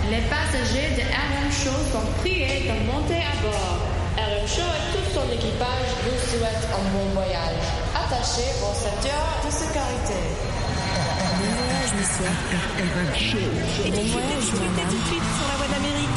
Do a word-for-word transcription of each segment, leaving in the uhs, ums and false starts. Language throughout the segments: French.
Les passagers de R M Show sont priés de monter à bord. R M Show et tout son équipage vous souhaitent un bon voyage. Attachez vos ceintures de sécurité. Bon voyage, monsieur. R M Show. Et bon voyage, madame. Tout de suite sur la voie d'Amérique.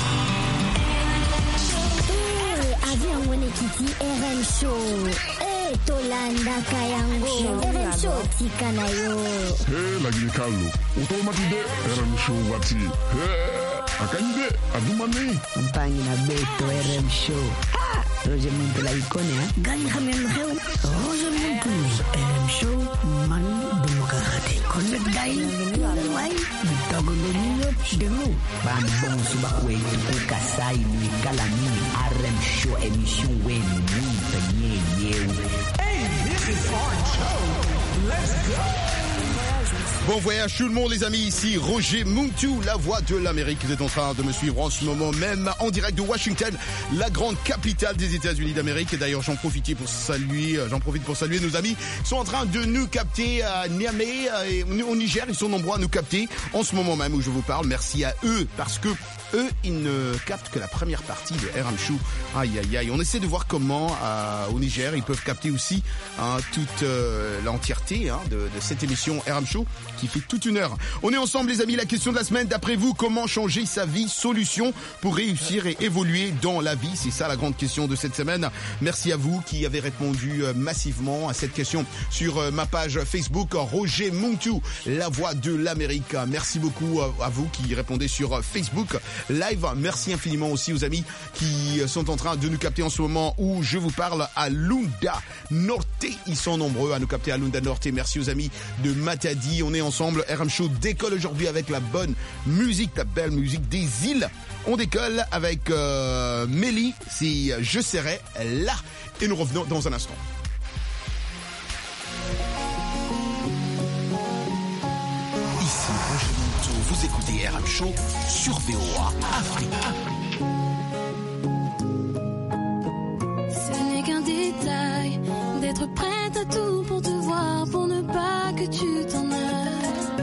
Eh, avion wene kiti R M Show. Eh, tolanda kayango. R M Show tikana yo. Eh, lagi kalo. Otomatide R M Show wati. Eh, akanyide adumane. Mpangi na beto R M Show. Ah, Roger Muntu la ikone ha. Gani khamen heu. Roger Muntu R M Show man demokrate. Konnet gai. Wai. Bitogo lenyo demu. Ban bon suba wetu kasai ni kalami R M Show emission wen munta nye yeu. Hey, this is R M Show. Let's go. Bon voyage tout le monde les amis, ici Roger Muntu, la voix de l'Amérique. Vous êtes en train de me suivre en ce moment même en direct de Washington, la grande capitale des États-Unis d'Amérique. Et d'ailleurs j'en profite pour saluer, j'en profite pour saluer nos amis qui sont en train de nous capter à Niamey et au Niger. Ils sont nombreux à nous capter en ce moment même où je vous parle. Merci à eux parce que eux, ils ne captent que la première partie de R M Show. Aïe, aïe, aïe. On essaie de voir comment, euh, au Niger, ils peuvent capter aussi hein, toute euh, l'entièreté hein, de, de cette émission R M Show qui fait toute une heure. On est ensemble, les amis. La question de la semaine, d'après vous, comment changer sa vie? Solution pour réussir et évoluer dans la vie. C'est ça la grande question de cette semaine. Merci à vous qui avez répondu euh, massivement à cette question sur euh, ma page Facebook Roger Muntu, la voix de l'Amérique. Merci beaucoup à, à vous qui répondez sur euh, Facebook Live. Merci infiniment aussi aux amis qui sont en train de nous capter en ce moment où je vous parle à Lunda Norte. Ils sont nombreux à nous capter à Lunda Norte. Merci aux amis de Matadi. On est ensemble. R M Show décolle aujourd'hui avec la bonne musique, la belle musique des îles. On décolle avec euh, Mélie. C'est Je serai là. Et nous revenons dans un instant. Ici Roger Muntu, vous écoutez R M Show sur V O A Afrique. Ce n'est qu'un détail d'être prête à tout pour te voir, pour ne pas que tu t'en ailles.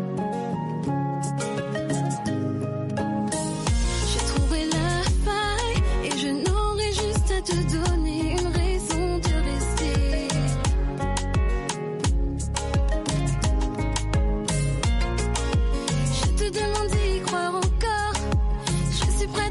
J'ai trouvé la faille et je n'aurai juste à te donner une raison de rester. Je te demande d'y croire encore. Je suis prête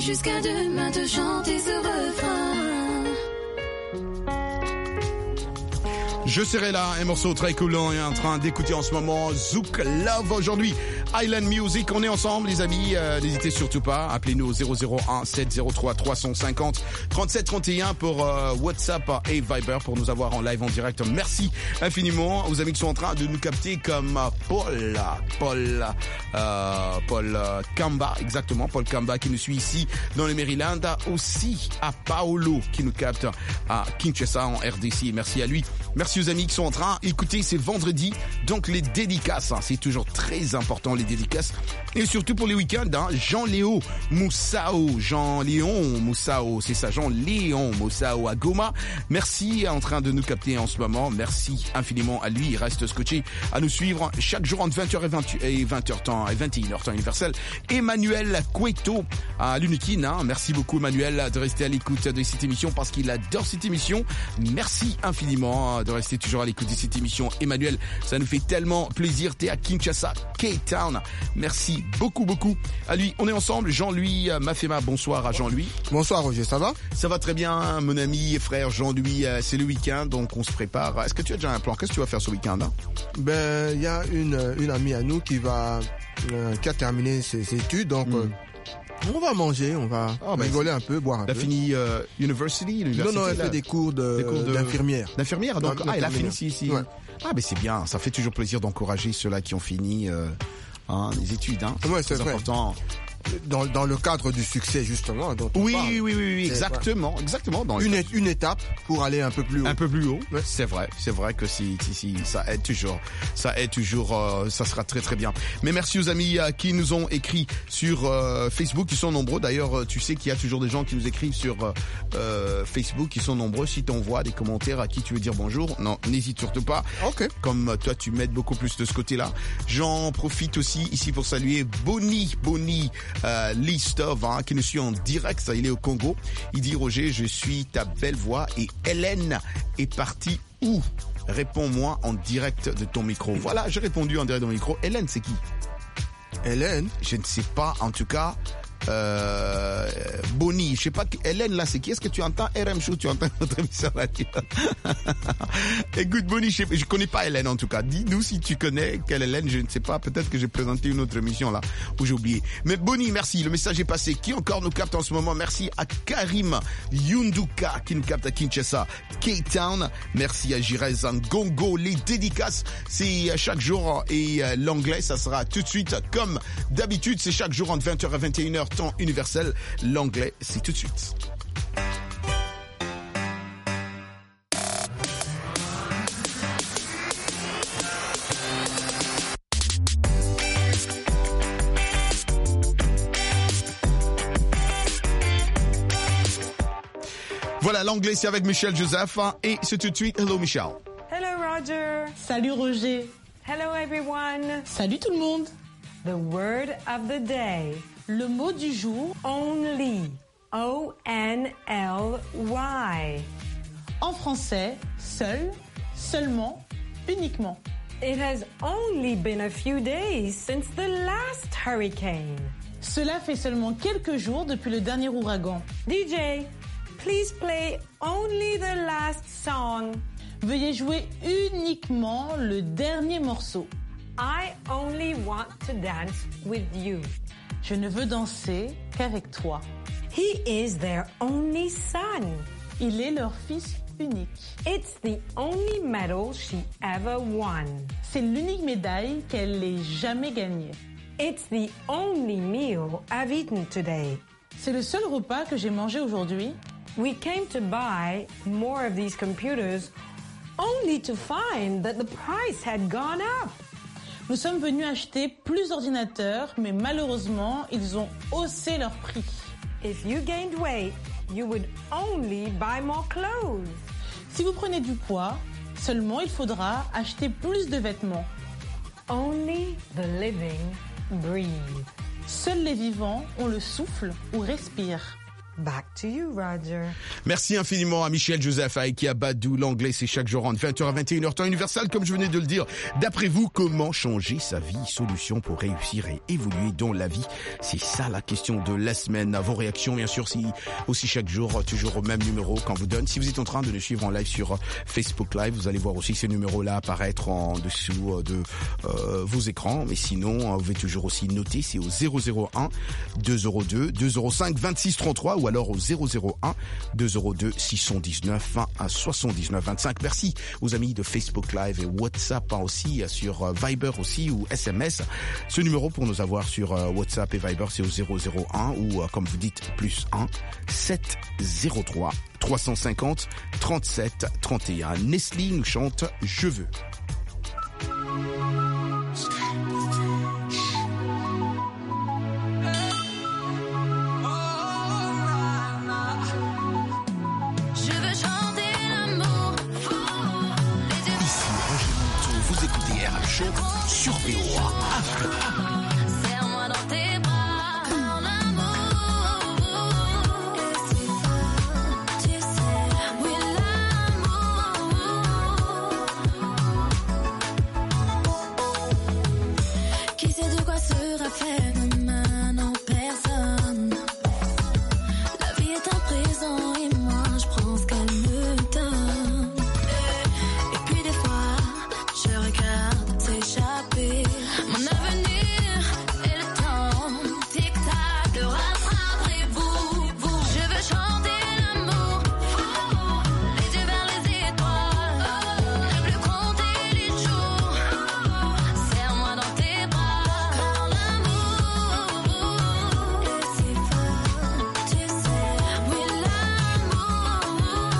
jusqu'à demain te chanter ce refrain. Je serai là, un morceau très cool, on est en train d'écouter en ce moment Zouk Love aujourd'hui. Island Music, on est ensemble les amis, euh, n'hésitez surtout pas, appelez-nous au zéro zéro un sept zéro trois trois cent cinquante trente-sept trente et un pour euh, WhatsApp et Viber pour nous avoir en live en direct. Merci infiniment aux amis qui sont en train de nous capter comme Paul, Paul, euh, Paul Kamba, exactement, Paul Kamba qui nous suit ici dans le Maryland, aussi à Paolo qui nous capte à Kinshasa en R D C, merci à lui. Merci aux amis qui sont en train. Écoutez, c'est vendredi, donc les dédicaces, hein, c'est toujours très important les dédicaces. Et surtout pour les week-ends, hein, Jean-Léo Moussao, Jean-Léon Moussao, c'est ça, Jean-Léon Moussao à Goma. Merci en train de nous capter en ce moment. Merci infiniment à lui. Il reste scotché à nous suivre chaque jour entre vingt heures et vingt heures temps et vingt et une heures temps universel. Emmanuel Cueto à l'Unikin, hein. Merci beaucoup Emmanuel de rester à l'écoute de cette émission parce qu'il adore cette émission. Merci infiniment de rester toujours à l'écoute de cette émission. Emmanuel, ça nous fait tellement plaisir. T'es à Kinshasa, Cape Town. Merci beaucoup, beaucoup à lui. On est ensemble. Jean-Louis Mafema, bonsoir à Jean-Louis. Bonsoir Roger, ça va? Ça va très bien, mon ami et frère Jean-Louis. C'est le week-end, donc on se prépare. Est-ce que tu as déjà un plan? Qu'est-ce que tu vas faire ce week-end, hein? Ben, il y a une, une amie à nous qui va, euh, qui a terminé ses, ses études, donc, mm. euh, on va manger, on va oh, rigoler un peu, boire un peu. Elle a fini euh, university, Non, non, elle là. fait des cours, de, des cours de, d'infirmière. D'infirmière, donc, ah, elle a fini ici, ici. Ouais. Ah, mais c'est bien, ça fait toujours plaisir d'encourager ceux-là qui ont fini euh, hein, les études. Hein. Ouais, c'est, c'est vrai. important. Dans, dans le cadre du succès, justement. Dont on oui, parle. oui, oui, oui, exactement, voilà. exactement. Dans une, é- une étape pour aller un peu plus haut. Un peu plus haut. Ouais. C'est vrai, c'est vrai que si, si, si, ça aide toujours, ça aide toujours, euh, ça sera très, très bien. Mais merci aux amis euh, qui nous ont écrit sur euh, Facebook, qui sont nombreux. D'ailleurs, tu sais qu'il y a toujours des gens qui nous écrivent sur euh, Facebook, qui sont nombreux. Si t'envoies des commentaires à qui tu veux dire bonjour, non, n'hésite surtout pas. Ok. Comme toi, tu m'aides beaucoup plus de ce côté-là. J'en profite aussi ici pour saluer Bonnie, Bonnie, euh, Listov, hein, qui nous suit en direct, il est au Congo. Il dit Roger, je suis ta belle voix et Hélène est partie où? Réponds-moi en direct de ton micro. Voilà, j'ai répondu en direct de mon micro. Hélène, c'est qui? Hélène? Je ne sais pas, en tout cas. Euh, Bonnie, je sais pas, Hélène là c'est qui? Est-ce que tu entends R M Show? Tu entends notre émission radio? Écoute Bonnie, je, sais, je connais pas Hélène en tout cas. Dis-nous si tu connais quelle Hélène, je ne sais pas. Peut-être que j'ai présenté une autre émission là où j'ai oublié. Mais Bonnie, merci, le message est passé. Qui encore nous capte en ce moment? Merci à Karim Yunduka qui nous capte à Kinshasa, Cape Town. Merci à Jirez Ngongo. Les dédicaces, c'est chaque jour et l'anglais, ça sera tout de suite comme d'habitude. C'est chaque jour entre vingt heures et vingt et une heures temps universel. L'anglais, c'est tout de suite. Voilà, l'anglais, c'est avec Michel Joseph et c'est tout de suite. Hello Michel. Hello Roger. Salut Roger. Hello everyone. Salut tout le monde. The word of the day. Le mot du jour, only, O N L Y. En français, seul, seulement, uniquement. It has only been a few days since the last hurricane. Cela fait seulement quelques jours depuis le dernier ouragan. D J, please play only the last song. Veuillez jouer uniquement le dernier morceau. I only want to dance with you. Je ne veux danser qu'avec toi. He is their only son. Il est leur fils unique. It's the only medal she ever won. C'est l'unique médaille qu'elle ait jamais gagnée. It's the only meal I've eaten today. C'est le seul repas que j'ai mangé aujourd'hui. We came to buy more of these computers only to find that the price had gone up. Nous sommes venus acheter plus d'ordinateurs, mais malheureusement, ils ont haussé leur prix. If you gained weight, you would only buy more clothes. Si vous prenez du poids, seulement il faudra acheter plus de vêtements. Only the living breathe. Seuls les vivants ont le souffle ou respirent. Back to you, Roger. Merci infiniment à Michel Joseph, à Eki Abadou. L'anglais, c'est chaque jour entre vingt heures à vingt et une heures, temps universel, comme je venais de le dire. D'après vous, comment changer sa vie? Solution pour réussir et évoluer dans la vie. C'est ça la question de la semaine. Vos réactions, bien sûr, si aussi chaque jour, toujours au même numéro qu'on vous donne. Si vous êtes en train de nous suivre en live sur Facebook Live, vous allez voir aussi ces numéros-là apparaître en dessous de euh, vos écrans. Mais sinon, vous pouvez toujours aussi noter, c'est au zéro zéro un deux zéro deux deux zéro cinq vingt-six trente-trois ou alors au zéro zéro un deux zéro deux six cent dix-neuf vingt à soixante-dix-neuf vingt-cinq. Merci aux amis de Facebook Live et WhatsApp aussi, sur Viber aussi ou S M S. Ce numéro pour nous avoir sur WhatsApp et Viber, c'est au zéro zéro un ou comme vous dites plus un sept zéro trois trois cent cinquante trente-sept trente et un. Nestlé nous chante Je veux. Sur V O A. Serre-moi dans tes bras, quand l'amour, c'est fort, tu sais, oui l'amour. Qui sait de quoi sera fait demain? Non, personne. La vie est un présent et moi je prends ce qu'elle me donne. Et puis des fois, je regarde mon avenir et le temps, tic-tac, le rattraperez-vous, vous. Je veux chanter l'amour, les yeux vers les étoiles, ne plus compter les jours. Serre-moi dans tes bras, quand l'amour est si fort, tu sais, oui l'amour.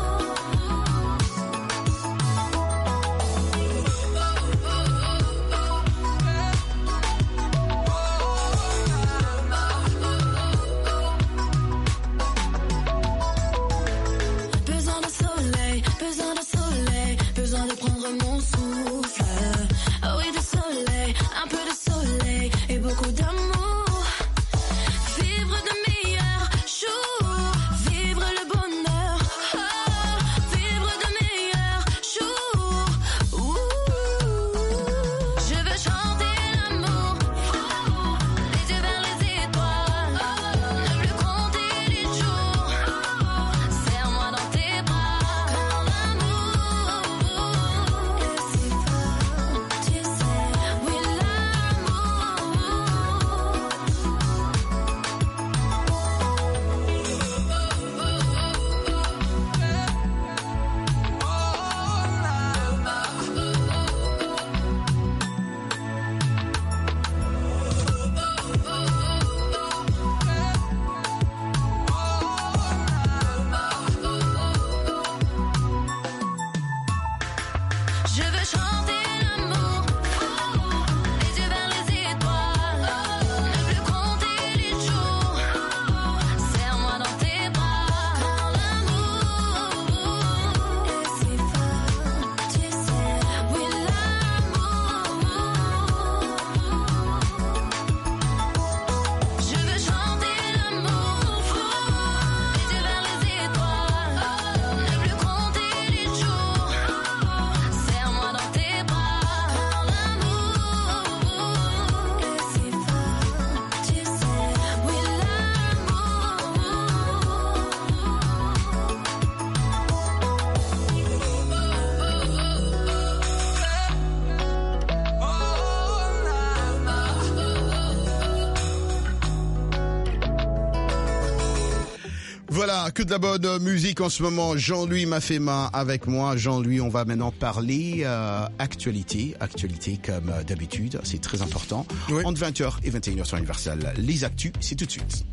Besoin de soleil, besoin de soleil, besoin de prendre mon souffle. Oh oui, de soleil, un peu de soleil et beaucoup d'amour. Vivre de meilleurs jours, vivre le bonheur. Oh, vivre de meilleurs jours. Ouh. Je veux chanter l'amour, les yeux vers les étoiles, ne plus compter les jours. Serre-moi dans tes bras, quand l'amour est si fort, tu sais, oui Je veux chanter l'amour, les yeux vers les étoiles, ne plus compter les jours. Serre-moi dans tes bras, quand l'amour est si fort, tu sais, oui l'amour. Je veux chanter l'amour, les yeux vers les étoiles, ne plus compter les jours. Serre-moi dans tes bras, quand l'amour est si fort, tu sais, oui Voilà, que de la bonne musique en ce moment. Jean-Louis m'a fait main avec moi. Jean-Louis, on va maintenant parler euh, actualité. Actualité comme euh, d'habitude, c'est très important. Oui. Entre vingt heures et vingt et une heures sur Universal. Les actus, c'est tout de suite.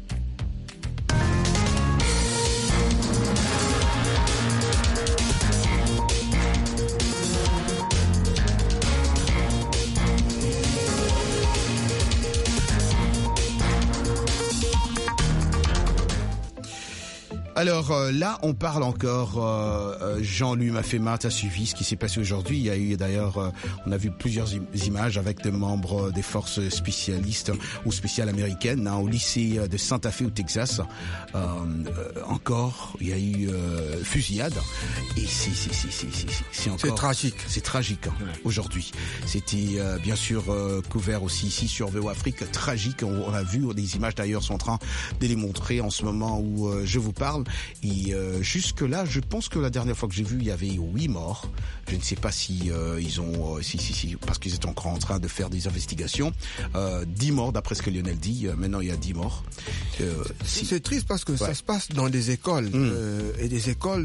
Alors euh, là, on parle encore, euh, Jean-Louis Mafema, tu as suivi ce qui s'est passé aujourd'hui. Il y a eu d'ailleurs, euh, on a vu plusieurs im- images avec des membres des forces spécialistes ou spéciales américaines hein, au lycée de Santa Fe au Texas. Euh, euh, encore, il y a eu euh, fusillade et c'est, c'est, c'est, c'est, c'est, c'est encore... C'est tragique. C'est tragique hein, ouais. Aujourd'hui. C'était euh, bien sûr euh, couvert aussi ici sur V O Afrique. Tragique, on, on a vu, des images d'ailleurs sont en train de les montrer en ce moment où euh, je vous parle. Et euh, jusque là, je pense que la dernière fois que j'ai vu, il y avait huit morts. Je ne sais pas si euh, ils ont, euh, si, si, si, parce qu'ils étaient encore en train de faire des investigations. Euh, dix morts d'après ce que Lionel dit. Euh, maintenant, il y a dix morts. Euh, si. C'est triste parce que ouais. ça se passe dans des écoles mmh. euh, et des écoles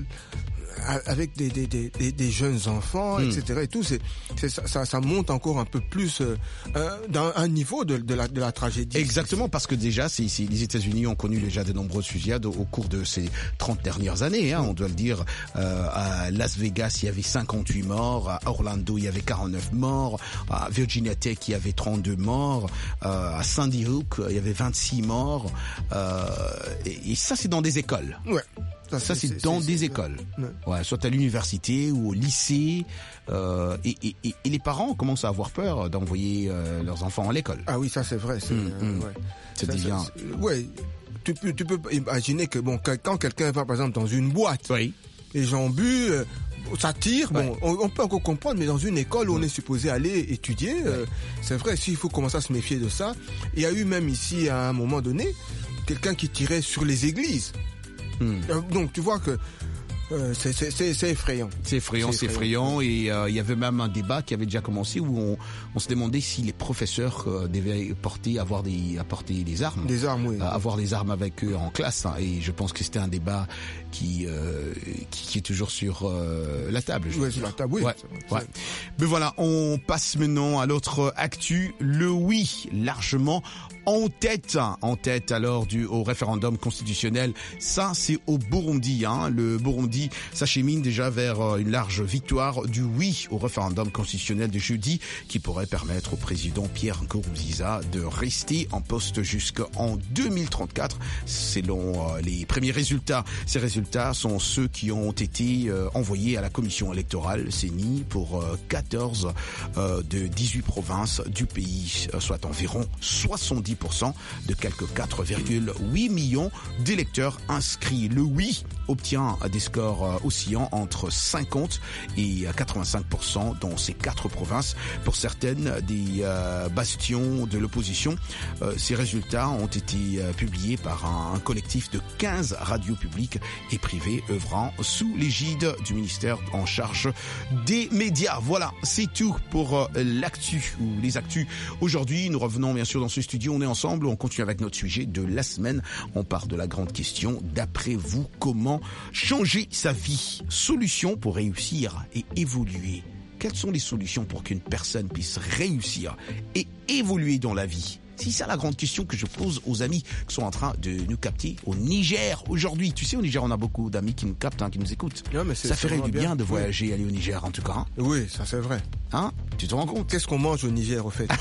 avec des, des, des, des jeunes enfants, mmh. et cetera. Et tout, c'est, c'est ça, ça monte encore un peu plus euh, dans un niveau de, de, la, de la tragédie. Exactement, parce que déjà, c'est, c'est, les États-Unis ont connu déjà de nombreuses fusillades au, au cours de ces trente dernières années. Hein, mmh. On doit le dire. Euh, à Las Vegas, il y avait cinquante-huit morts. À Orlando, il y avait quarante-neuf morts. À Virginia Tech, il y avait trente-deux morts. Euh, à Sandy Hook, il y avait vingt-six morts. Euh, et, et ça, c'est dans des écoles. Ouais. Ça, ça c'est, c'est dans c'est, des c'est, écoles, ouais. Ouais, soit à l'université ou au lycée, euh, et, et, et, et les parents commencent à avoir peur d'envoyer euh, leurs enfants à l'école. Ah oui, ça c'est vrai. C'est, mmh, euh, ouais. Ça, ça devient. Ça, ouais, tu peux, tu peux imaginer que bon, quand quelqu'un va par exemple dans une boîte, oui. les gens bu, euh, ça tire. Ouais. Bon, on, on peut encore comprendre, mais dans une école où ouais. on est supposé aller étudier, ouais. euh, c'est vrai. S'il faut commencer à se méfier de ça. Il y a eu même ici à un moment donné quelqu'un qui tirait sur les églises. Mmh. Donc tu vois que euh, c'est, c'est, c'est, c'est effrayant. C'est effrayant, c'est, c'est effrayant. effrayant. Et il euh, y avait même un débat qui avait déjà commencé où on, on se demandait si les professeurs euh, devaient porter, avoir des, apporter des armes. Des armes, oui. Euh, avoir des armes avec eux en classe. Hein. Et je pense que c'était un débat qui, euh, qui, qui est toujours sur euh, la table. Oui, sur la table, oui. Ouais, ouais. Mais voilà, on passe maintenant à l'autre actu. Le oui, largement en tête, en tête alors du au référendum constitutionnel. Ça, c'est au Burundi. Hein. Le Burundi s'achemine déjà vers une large victoire du oui au référendum constitutionnel de jeudi, qui pourrait permettre au président Pierre Nkurunziza de rester en poste jusqu'en deux mille trente-quatre. Selon euh, les premiers résultats, ces résultats sont ceux qui ont été euh, envoyés à la commission électorale C E N I pour euh, quatorze euh, de dix-huit provinces du pays, euh, soit environ soixante-dix pour cent de quelques quatre virgule huit millions d'électeurs inscrits. Le oui obtient des scores oscillant entre cinquante et quatre-vingt-cinq pour cent dans ces quatre provinces. Pour certaines des euh, bastions de l'opposition, euh, ces résultats ont été euh, publiés par un, un collectif de quinze radios publiques et privées œuvrant sous l'égide du ministère en charge des médias. Voilà, c'est tout pour euh, l'actu ou les actus. Aujourd'hui, nous revenons bien sûr dans ce studio, on est ensemble, on continue avec notre sujet de la semaine. On part de la grande question, d'après vous, comment changer sa vie? Solutions pour réussir et évoluer. Quelles sont les solutions pour qu'une personne puisse réussir et évoluer dans la vie? C'est ça la grande question que je pose aux amis qui sont en train de nous capter au Niger aujourd'hui. Tu sais, au Niger, on a beaucoup d'amis qui nous captent, hein, qui nous écoutent. Non, mais c'est, ça ferait du bien, bien de voyager, oui. aller au Niger en tout cas. Hein. Oui, ça c'est vrai. Hein? Tu te rends compte? Qu'est-ce qu'on mange au Niger au fait?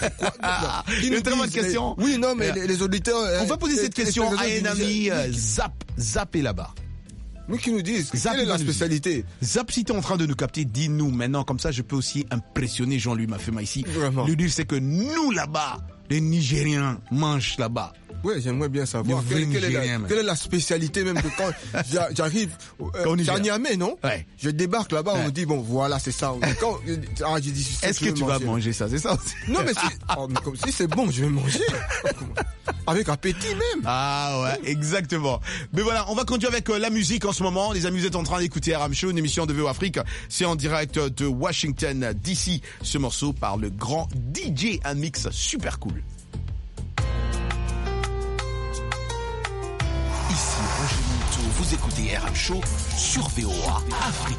Ah, une très bonne question. Les... Oui, non, mais les, les auditeurs... On va poser cette question à un ami euh, Zap, Zap est là-bas. Nous qui nous disent, Zap, quelle est la spécialité? Zap, si t'es en train de nous capter, dis-nous maintenant, comme ça je peux aussi impressionner Jean-Louis Mafema ici. Vraiment. Lui dire c'est que nous là-bas, les Nigériens mangent là-bas. Oui, j'aimerais bien savoir quelle, quelle, est la, quelle est la spécialité même de quand j'arrive euh, à Niamey, non? Ouais. Je débarque là-bas, ouais. On me dit bon voilà c'est ça. Quand, ah, j'ai dit, est-ce que, que tu manger. vas manger ça, c'est ça aussi? Non mais, si, oh, mais comme si c'est bon, je vais manger avec appétit même. Ah ouais, exactement. Mais voilà, on va continuer avec euh, la musique en ce moment. Les amis, vous êtes en train d'écouter R M Show, une émission de V O Afrique. C'est en direct de Washington D C. Ce morceau par le grand D J, un mix super cool. Ici Roger Moutou, vous écoutez R M Show sur V O A Afrique.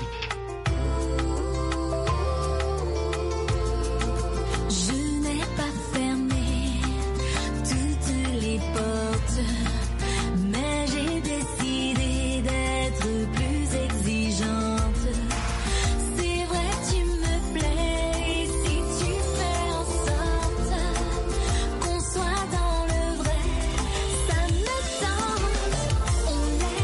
Je n'ai pas fermé toutes les portes, mais j'ai décidé d'être plus exigeante. C'est vrai, tu me plais, et si tu fais en sorte qu'on soit dans le vrai, ça me tente. On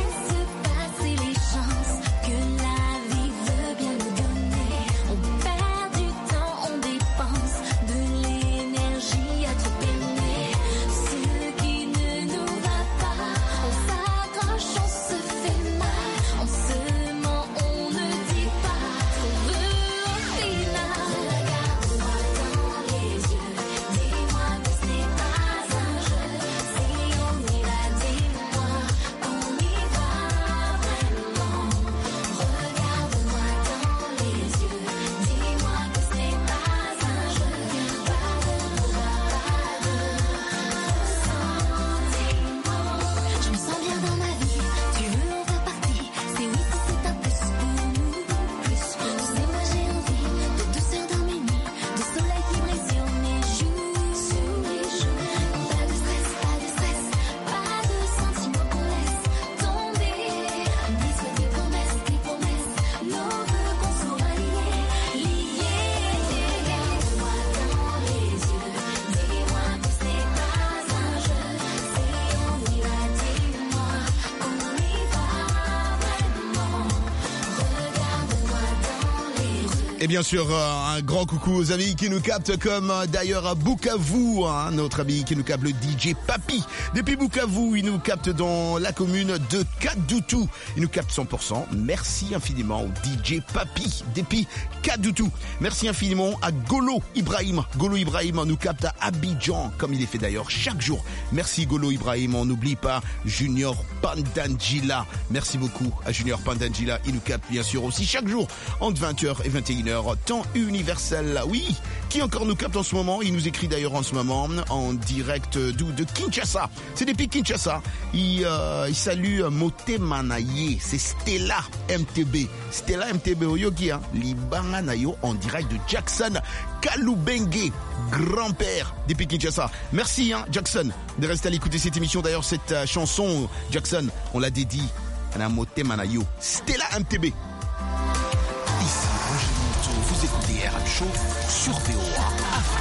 Et bien sûr, un grand coucou aux amis qui nous captent, comme d'ailleurs à Bukavu, hein, notre ami qui nous capte, le D J Papi. Depuis Bukavu, il nous capte dans la commune de Kadoutou. Il nous capte cent pour cent. Merci infiniment au D J Papi depuis Kadoutou. Merci infiniment à Golo Ibrahim. Golo Ibrahim nous capte à Abidjan, comme il est fait d'ailleurs chaque jour. Merci Golo Ibrahim. On n'oublie pas Junior Pandangila. Merci beaucoup à Junior Pandangila. Il nous capte bien sûr aussi chaque jour entre vingt heures et vingt et une heures, temps universel. Oui, qui encore nous capte en ce moment? Il nous écrit d'ailleurs en ce moment en direct d'où? De Kinshasa. C'est depuis Kinshasa. Il, euh, il salue Motema Naye. C'est Stella M T B. Stella M T B Oyogi, hein. Libanga Nayo en direct de Jackson Kalubenge, grand-père depuis Kinshasa. Merci hein, Jackson de rester à l'écouter cette émission. D'ailleurs cette euh, chanson, Jackson, on l'a dédiée à Motema Nayo. Stella M T B. Ici Roger Monteau, vous écoutez R M Show sur V O A Afrique.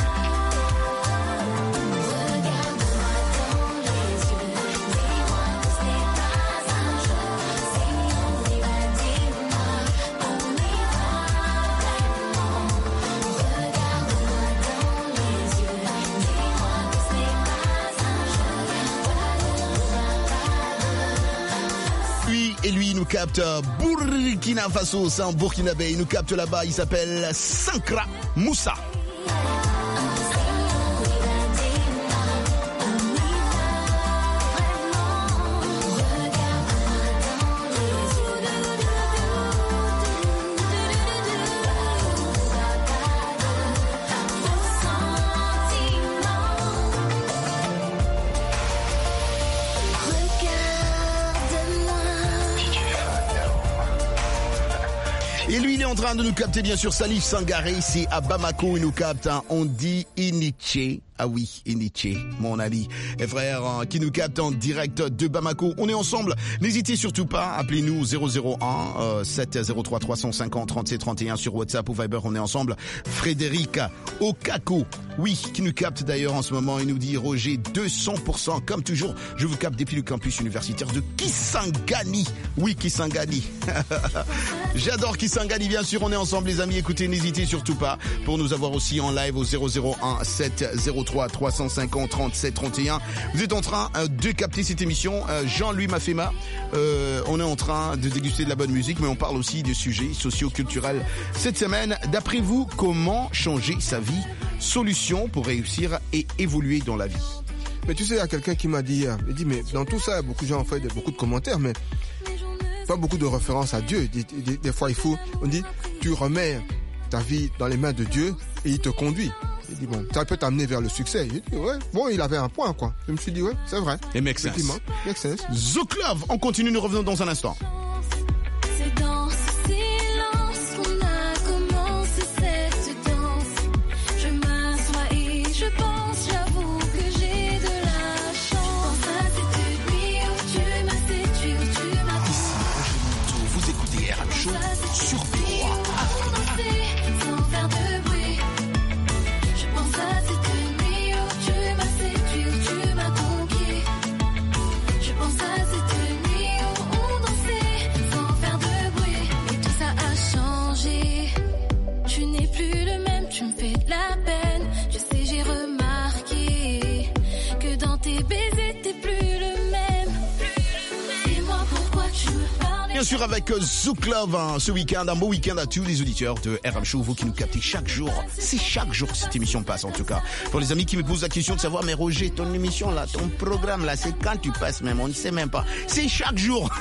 Et lui, il nous capte Burkina Faso, c'est un Burkinabé. Il nous capte là-bas, il s'appelle Sankra Moussa. Et lui, il est en train de nous capter, bien sûr, Salif Sangaré, c'est à Bamako, il nous capte, hein. On dit Iniché. Ah oui, Iniché, mon ami et frère, hein, qui nous capte en direct de Bamako. On est ensemble. N'hésitez surtout pas, appelez-nous zéro zéro un sept zéro trois trois cinq zéro trente-sept trente et un sur WhatsApp ou Viber. On est ensemble. Frédéric Okako, oui, qui nous capte d'ailleurs en ce moment. Il nous dit Roger deux cents pour cent. Comme toujours, je vous capte depuis le campus universitaire de Kisangani. Oui, Kisangani. J'adore Kisangani, bien sûr. On est ensemble, les amis. Écoutez, n'hésitez surtout pas pour nous avoir aussi en live au zéro zéro un sept zéro trois trois cent cinquante trente-sept trente et un. Vous êtes en train euh, de capter cette émission. Euh, Jean-Louis Mafema, euh, on est en train de déguster de la bonne musique, mais on parle aussi de sujets socio-culturels cette semaine. D'après vous, comment changer sa vie? Solution pour réussir et évoluer dans la vie. Mais tu sais, il y a quelqu'un qui m'a dit, il dit, mais dans tout ça, beaucoup de gens ont fait beaucoup de commentaires, mais pas beaucoup de références à Dieu. Des, des, des fois, il faut, on dit, tu remets ta vie dans les mains de Dieu et il te conduit. Il dit, bon, ça peut t'amener vers le succès. Il dit, ouais, bon, il avait un point, quoi. Je me suis dit, ouais, c'est vrai. Et make sense. Make sense. Zouk Love, on continue, nous revenons dans un instant. C'est dans ce silence qu'on a commencé cette danse. Je m'assois et je pense, j'avoue que j'ai de la chance. Ça, c'est nuit où tu m'as séduit, où tu m'as... Ici Roger Monteau, vous écoutez R M Show sur V O A Afrique. Sans faire de bruit. Je pense à cette nuit où tu m'as séduit, où tu m'as conquis. Je pense à cette nuit où on dansait sans faire de bruit. Et tout ça a changé. Tu n'es plus le même, tu me fais de la peine. Je sais, j'ai remarqué que dans tes baisers, t'es plus le même. Dis-moi pourquoi tu me parlais. Bien sûr, avec Zouk Love, hein, ce week-end, un beau week-end à tous les auditeurs de R M Show, vous qui nous captez chaque jour. C'est chaque jour que cette émission passe, en tout cas. Pour les amis qui me posent la question de savoir, mais Roger, ton émission là, ton programme là, c'est quand tu passes même, on ne sait même pas. C'est chaque jour.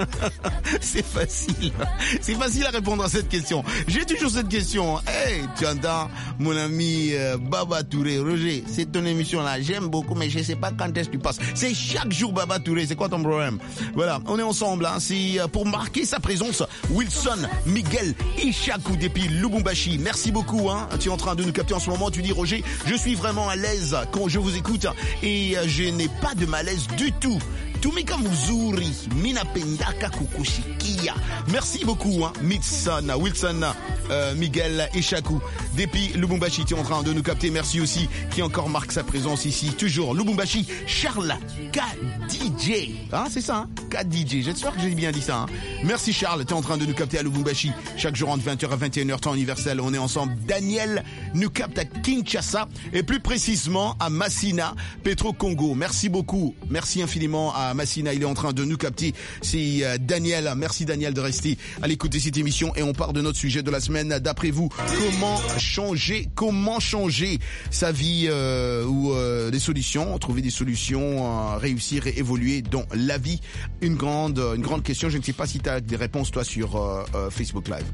C'est facile. C'est facile à répondre à cette question. J'ai toujours cette question. Hey, tu entends, mon ami euh, Baba Touré, Roger, c'est ton émission là, j'aime beaucoup, mais je sais pas quand est-ce que tu passes. C'est chaque jour, Baba Touré, c'est quoi ton problème? Voilà, on est ensemble, hein, c'est pour marquer sa présence, Wilson Miguel Ishaku depuis Lubumbashi. Merci beaucoup, hein. Tu es en train de nous capter en ce moment. Tu dis, Roger, je suis vraiment à l'aise quand je vous écoute et je n'ai pas de malaise du tout. tumika muzuri, minapendaka kukushikia. Merci beaucoup, hein, Mitson, Wilson, euh, Miguel et Chakou. Depuis Lubumbashi, tu es en train de nous capter. Merci aussi, qui encore marque sa présence ici. Toujours Lubumbashi, Charles K D J. Hein, c'est ça, hein? K D J. J'espère que j'ai bien dit ça, hein. Merci Charles, tu es en train de nous capter à Lubumbashi. Chaque jour entre vingt heures à vingt et une heures, temps universel. On est ensemble. Daniel nous capte à Kinshasa et plus précisément à Massina, Petro-Congo. Merci beaucoup. Merci infiniment à Massina. Il est en train de nous capter. C'est euh, Daniel. Merci Daniel de rester à l'écoute de cette émission et on part de notre sujet de la semaine. D'après vous, comment changer, comment changer sa vie euh, ou euh, des solutions, trouver des solutions, euh, réussir et évoluer dans la vie. Une grande, une grande question. Je ne sais pas si tu as des réponses toi sur euh, euh, Facebook Live.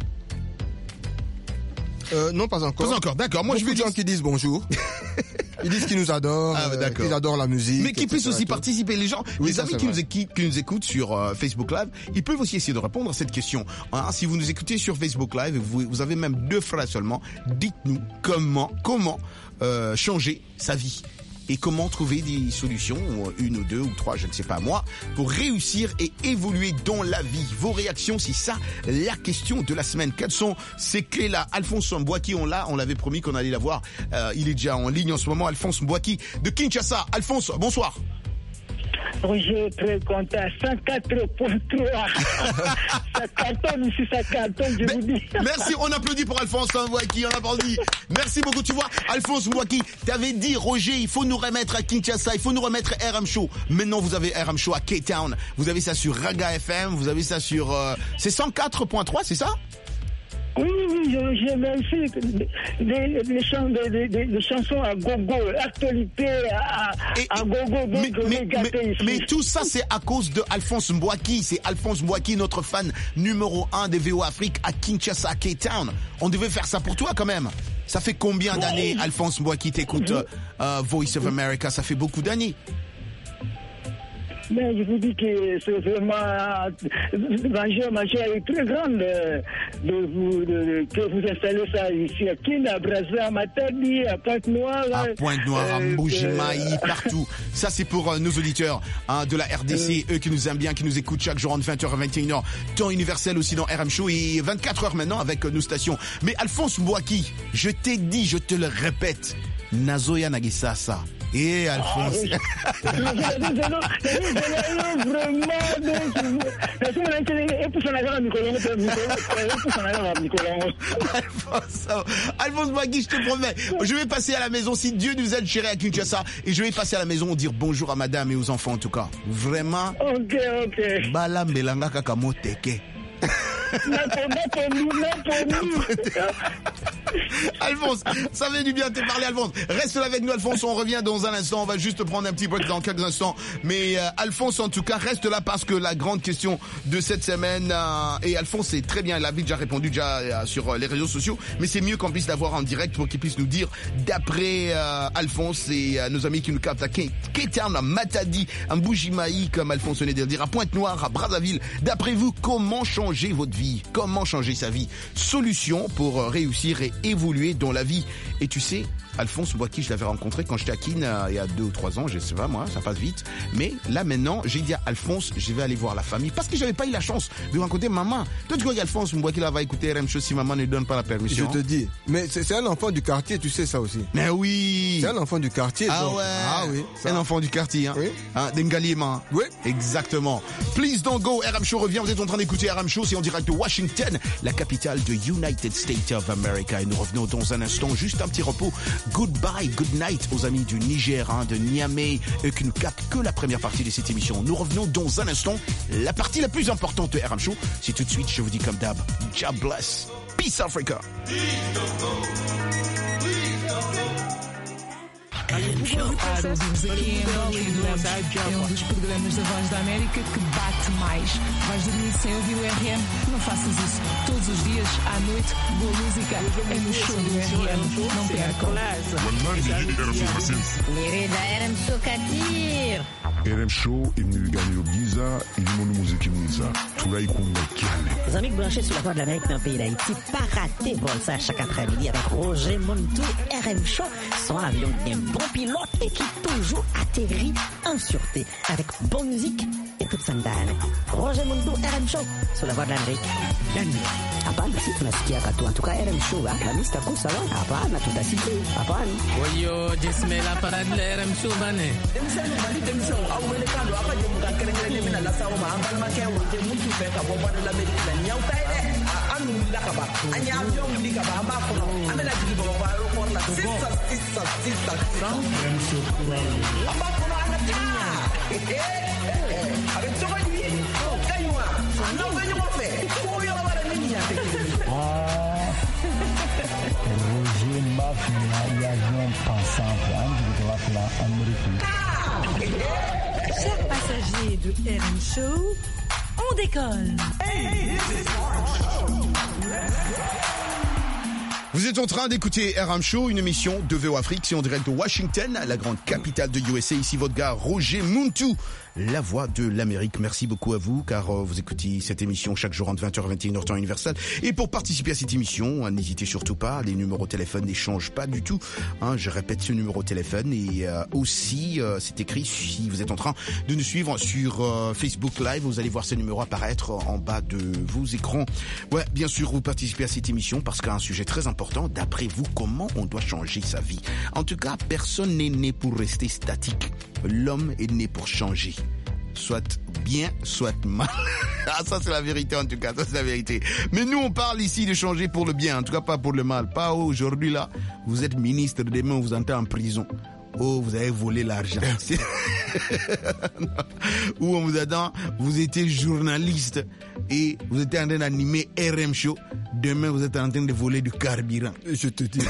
Euh, non, pas encore. Pas encore, d'accord. Moi, Beaucoup je vais de gens qui disent bonjour. Ils disent qu'ils nous adorent, ah, euh, qu'ils adorent la musique. Mais qui puissent aussi participer. Les gens, oui, les ça, amis qui nous, équi- qui nous écoutent sur euh, Facebook Live, ils peuvent aussi essayer de répondre à cette question. Hein, si vous nous écoutez sur Facebook Live, vous, vous avez même deux phrases seulement. Dites-nous comment, comment euh, changer sa vie. Et comment trouver des solutions, une ou deux ou trois, je ne sais pas moi, pour réussir et évoluer dans la vie. Vos réactions, c'est ça la question de la semaine. Quelles sont ces clés-là? Alphonse Mbouaki, on l'a, on l'avait promis qu'on allait la voir. Euh, il est déjà en ligne en ce moment. Alphonse Mbouaki de Kinshasa. Alphonse, bonsoir. Roger, très content. cent quatre point trois. Ça cartonne ici, ça cartonne, je vous dis. Merci, on applaudit pour Alphonse Mbouaki, on applaudit. Merci beaucoup. Tu vois, Alphonse Mbouaki, t'avais dit, Roger, il faut nous remettre à Kinshasa, il faut nous remettre R M Show. Maintenant, vous avez R M Show à K-Town. Vous avez ça sur Raga F M, vous avez ça sur... Euh, c'est cent quatre point trois, c'est ça? Oui, oui, j'ai aussi des, des, chans, des, des, des chansons à gogo, actualité à, et, à gogo. Donc mais, mais, mais, ici. mais tout ça, c'est à cause de Alphonse Mbouaki. C'est Alphonse Mbouaki, notre fan numéro un des V O Afrique à Kinshasa, à K-Town. On devait faire ça pour toi quand même. Ça fait combien d'années, Alphonse Mbouaki, t'écoute euh, Voice of America? Ça fait beaucoup d'années. Mais je vous dis que c'est vraiment majeur, majeur et très grande de, de vous, de, que vous installez ça ici à Kin, à Brazza, à Matadi, à Pointe-Noire. À Pointe-Noire, euh, à Mbujimayi, euh, partout. Ça, c'est pour euh, nos auditeurs hein, de la R D C, euh, eux qui nous aiment bien, qui nous écoutent chaque jour entre vingt heures à vingt et une heures. Temps universel aussi dans R M Show et vingt-quatre heures maintenant avec euh, nos stations. Mais Alphonse Mbouaki, je t'ai dit, je te le répète, Nazoya Nagisasa. Et Alphonse. Alphonse Mbouaki, je te promets, je vais passer à la maison si Dieu nous aide, chérie, à Kinshasa, et je vais passer à la maison dire bonjour à madame et aux enfants en tout cas. Vraiment. Ok, ok. Bala mbelanga kakamoteke. Alphonse, ça fait du bien de te parler, Alphonse. Reste là avec nous, Alphonse. On revient dans un instant. On va juste prendre un petit break dans quelques instants. Mais euh, Alphonse, en tout cas, reste là parce que la grande question de cette semaine, euh, et Alphonse, c'est très bien. Il a déjà répondu déjà euh, sur les réseaux sociaux. Mais c'est mieux qu'on puisse l'avoir en direct pour qu'il puisse nous dire, d'après euh, Alphonse et euh, nos amis qui nous captent à K-Town, à Matadi, à Mbujimayi, comme Alphonse venait de le dire, à Pointe-Noire, à Brazzaville. D'après vous, comment changer votre vie? Comment changer sa vie? Solution pour réussir et évoluer dans la vie. Et tu sais, Alphonse Mbouaki, je l'avais rencontré quand j'étais à Kin euh, il y a deux ou trois ans, je sais pas moi, ça passe vite. Mais là maintenant, j'ai dit à Alphonse, je vais aller voir la famille parce que j'avais pas eu la chance de rencontrer maman. Toi tu crois qu'Alphonse Mbouaki là va écouter R M Show si maman ne donne pas la permission? Je te dis, mais c'est, c'est un enfant du quartier, tu sais ça aussi. Mais oui. C'est un enfant du quartier. Ah donc. ouais. Ah oui. C'est un enfant du quartier, hein. Oui. Hein, d'Ngalima. Oui. Exactement. Please don't go. R M Show revient. Vous êtes en train d'écouter R M Show. C'est en direct de Washington, la capitale de United States of America. Et nous revenons dans un instant. Juste un petit repos. Goodbye, good night aux amis du Niger, hein, de Niamey, eux qui nous captent que la première partie de cette émission. Nous revenons dans un instant. La partie la plus importante de R M Show, c'est tout de suite, je vous dis comme d'hab, God bless. Peace Africa. Ouvimos aqui em Angola e duramos. É um dos programas da Voz da América que bate mais. Vais dormir sem ouvir o R M? Não faças isso. Todos os dias, à noite, boa música é no show do R M. Não percam. Mirida R M Show Katir. R M Show imnigani giza ilimono muziki mwiza tunaikunga kiale. Les amis branchés sur la Voix de l'Amérique dans le pays d'Haïti, pas rater vol ça chaque après-midi avec Roger Montou. R M Show, son avion d'un bon pilote et qui toujours atterrit en sûreté, avec bonne musique et toute santane. Roger Mundo, R M Show, sur la voie de l'Amérique. Hapana, si tunasikia katu, en tout cas R M Show, la mista kusa wana, hapana, tutasikia, hapana. Oyo, jesme la parade la R M Show bane. Demisa ni bali demisa, au wele kando, apa jemu kakerengere demina la sawo ma ambal ma kewa, je muntu feka bo bade la Amérique la nyau taide, anu la kaba, anya avion li kaba, amba kono, amela jigi bo ba aéroport la, sisa sisa sisa. R M Show kurali. Amba kono anata. Eh eh. Avec toi lui, kaywa, no venyo mo fe. Roger Mafia e avião passante antes de lá pela Amérique. Chers passagers de R M Show, on décolle. Vous êtes en train d'écouter R M Show, une émission de V O Afrique, c'est en direct de Washington, la grande capitale de U S A. Ici votre gars Roger Muntu, la voix de l'Amérique. Merci beaucoup à vous, car euh, vous écoutez cette émission chaque jour entre vingt heures et vingt et une heures temps universel. Et pour participer à cette émission, hein, n'hésitez surtout pas, les numéros de téléphone ne changent pas du tout. Hein, je répète ce numéro de téléphone et euh, aussi, euh, c'est écrit si vous êtes en train de nous suivre sur euh, Facebook Live, vous allez voir ce numéro apparaître en bas de vos écrans. Ouais, bien sûr, vous participez à cette émission parce qu'il y a un sujet très important. D'après vous, comment on doit changer sa vie? En tout cas, personne n'est né pour rester statique. L'homme est né pour changer. Soit bien, soit mal. Ah, ça c'est la vérité en tout cas, ça c'est la vérité. Mais nous on parle ici de changer pour le bien, en tout cas pas pour le mal. Pas aujourd'hui là, vous êtes ministre, demain on vous entend en prison. Oh, vous avez volé l'argent. Ou on vous attend, vous étiez journaliste et vous étiez en train d'animer R M Show. Demain, vous êtes en train de voler du carburant. Je te dis.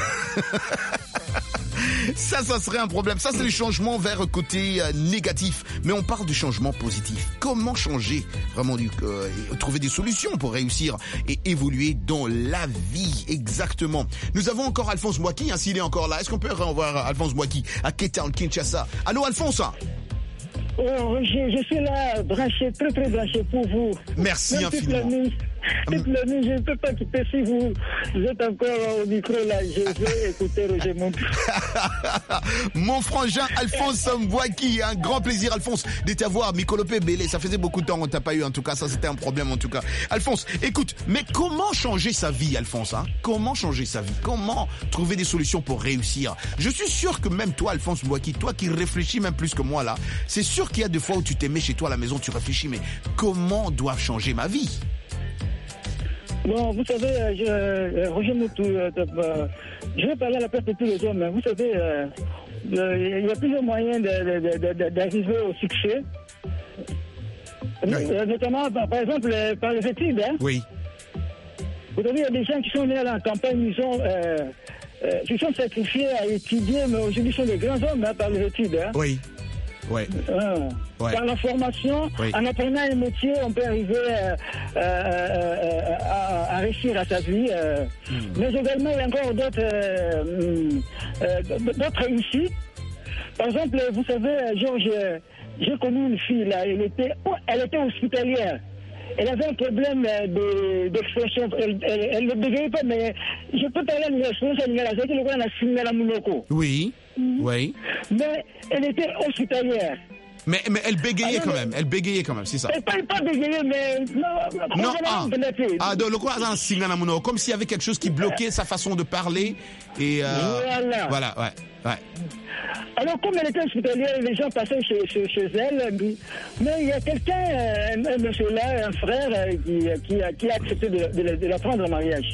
Ça, ça serait un problème. Ça, c'est le changement vers côté euh, négatif. Mais on parle de changement positif. Comment changer vraiment du, euh, trouver des solutions pour réussir et évoluer dans la vie exactement. Nous avons encore Alphonse Mwaki, hein, s'il est encore là. Est-ce qu'on peut revoir Alphonse Mwaki à Cape Town, Kinshasa? Allô, Alphonse? Oh, je, je suis là, branché, très très branché pour vous. Merci Même infiniment. Toute la nuit, toute la nuit, je ne peux pas quitter si vous, vous êtes encore au micro là. Je vais écouter Roger Muntu. Mon frangin Alphonse Mwaki, un grand plaisir Alphonse de t'avoir. Mikolopé Bélé, ça faisait beaucoup de temps qu'on t'a pas eu en tout cas, ça c'était un problème en tout cas. Alphonse, écoute, mais comment changer sa vie Alphonse, hein? Comment changer sa vie? Comment trouver des solutions pour réussir? Je suis sûr que même toi Alphonse Mwaki, toi qui réfléchis même plus que moi là, c'est sûr qu'il y a des fois où tu t'aimais chez toi à la maison, tu réfléchis, mais comment doit changer ma vie? Bon, vous savez, je, Roger Muntu, euh, euh, je vais parler à la place de tous les hommes. Vous savez, euh, euh, il y a plusieurs moyens de, de, de, d'arriver au succès. Oui. Euh, notamment, par, par exemple, par les études. Hein. Oui. Vous savez, il y a des gens qui sont nés à la campagne, ils sont, euh, euh, ils sont sacrifiés à étudier, mais aujourd'hui, ils sont des grands hommes hein, par les études. Hein. Oui. Ouais. Ah. Ouais. Dans la formation, oui. En apprenant un métier, on peut arriver euh, euh, euh, à, à réussir à sa vie. Euh. Mm. Mais également, il y a encore d'autres, euh, euh, d'autres réussites. Par exemple, vous savez, Georges, j'ai connu une fille là, elle était, elle était hospitalière. Elle avait un problème de, d'expression. Elle ne bégayait pas, mais je peux parler de l'expression à la Mounoko. Oui, mmh. Oui. Mais elle était hospitalière. Mais, mais elle bégayait alors, quand même, elle bégayait quand même, c'est ça. Elle ne pas bégayer, mais non, non ah, ah donc le quoi, comme s'il y avait quelque chose qui bloquait sa façon de parler. Et euh, voilà. Voilà, ouais, ouais. Alors, comme elle était hospitalière, les gens passaient chez, chez, chez elle, mais il y a quelqu'un, un, un monsieur là, un frère, qui, qui, a, qui a accepté de, de, de la prendre en mariage.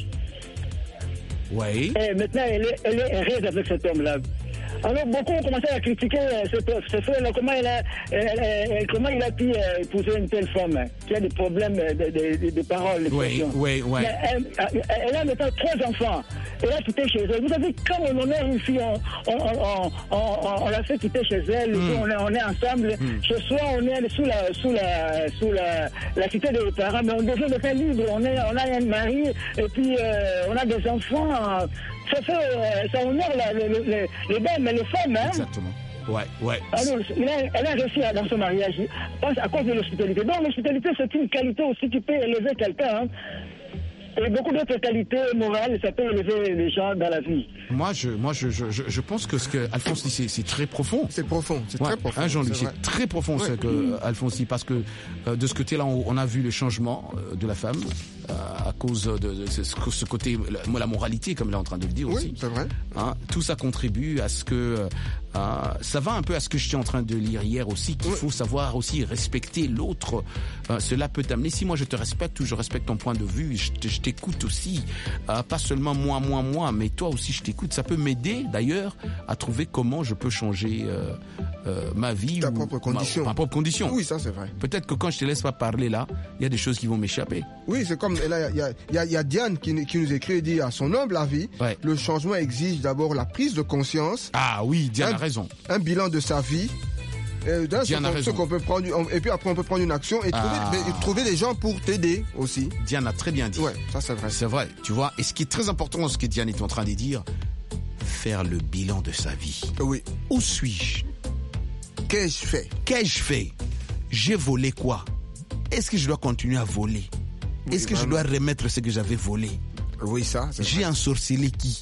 Oui. Et maintenant, elle est, elle est heureuse avec cet homme-là. Alors, beaucoup ont commencé à critiquer ce frère-là, comment, elle a, elle, elle, comment il a pu épouser une telle femme qui a des problèmes de, de, de, de paroles. Oui, oui, oui. Elle, elle, elle a maintenant trois enfants. Elle a quitté chez elle. Vous savez, quand on honore une fille, on, on, on, on, on l'a fait quitter chez elle, mm. on, est, on est ensemble. Mm. Ce soir, on est sous la, sous la, sous la, la cité de nos parents, mais on devient le faire libre. On, est, on a un mari, et puis euh, on a des enfants. Ça fait, euh, ça honore la, les, les, les dames et les femmes, hein. Exactement. Ouais, ouais. Alors, il a, elle a réussi dans son mariage à cause de l'hospitalité. Donc, l'hospitalité, c'est une qualité aussi qui peut élever quelqu'un, hein. et beaucoup d'autres qualités morales, ça peut élever les gens dans la vie. Moi, je, moi, je, je, je pense que ce que Alphonse dit, c'est, c'est très profond. C'est profond, c'est ouais. très profond. Hein, Jean-Luc, c'est, c'est très profond ouais. ce que euh, Alphonse dit, parce que euh, de ce côté-là, on, on a vu le changement euh, de la femme euh, à cause de, de, de ce, ce côté, la, la moralité, comme il est en train de le dire oui, aussi. C'est vrai. Hein, tout ça contribue à ce que euh, ça va un peu à ce que j'étais en train de lire hier aussi, qu'il oui. faut savoir aussi respecter l'autre. Euh, cela peut t'amener. Si moi je te respecte ou je respecte ton point de vue, je, te, je t'écoute aussi. Euh, pas seulement moi, moi, moi, mais toi aussi je t'écoute. Ça peut m'aider d'ailleurs à trouver comment je peux changer euh, euh, ma vie. Ta ou propre condition. Ma, ma propre condition. Oui, ça c'est vrai. Peut-être que quand je te laisse pas parler là, il y a des choses qui vont m'échapper. Oui, c'est comme là, il y a, y, a, y a Diane qui, qui nous écrit et dit à son humble avis, ouais. le changement exige d'abord la prise de conscience. Ah oui, Diane un, a raison. Un bilan de sa vie. Euh, d'un, Diane a raison. Qu'on peut prendre, et puis après on peut prendre une action et trouver, ah. et trouver des gens pour t'aider aussi. Diane a très bien dit. Ouais, ça c'est vrai. C'est vrai, tu vois. Et ce qui est très important, ce que Diane est en train de dire, faire le bilan de sa vie. Oui. Où suis-je? Qu'ai-je fait? Qu'ai-je fait? J'ai volé quoi? Est-ce que je dois continuer à voler? Oui, Est-ce que vraiment. je dois remettre ce que j'avais volé? Oui, ça. C'est J'ai ensorcelé qui?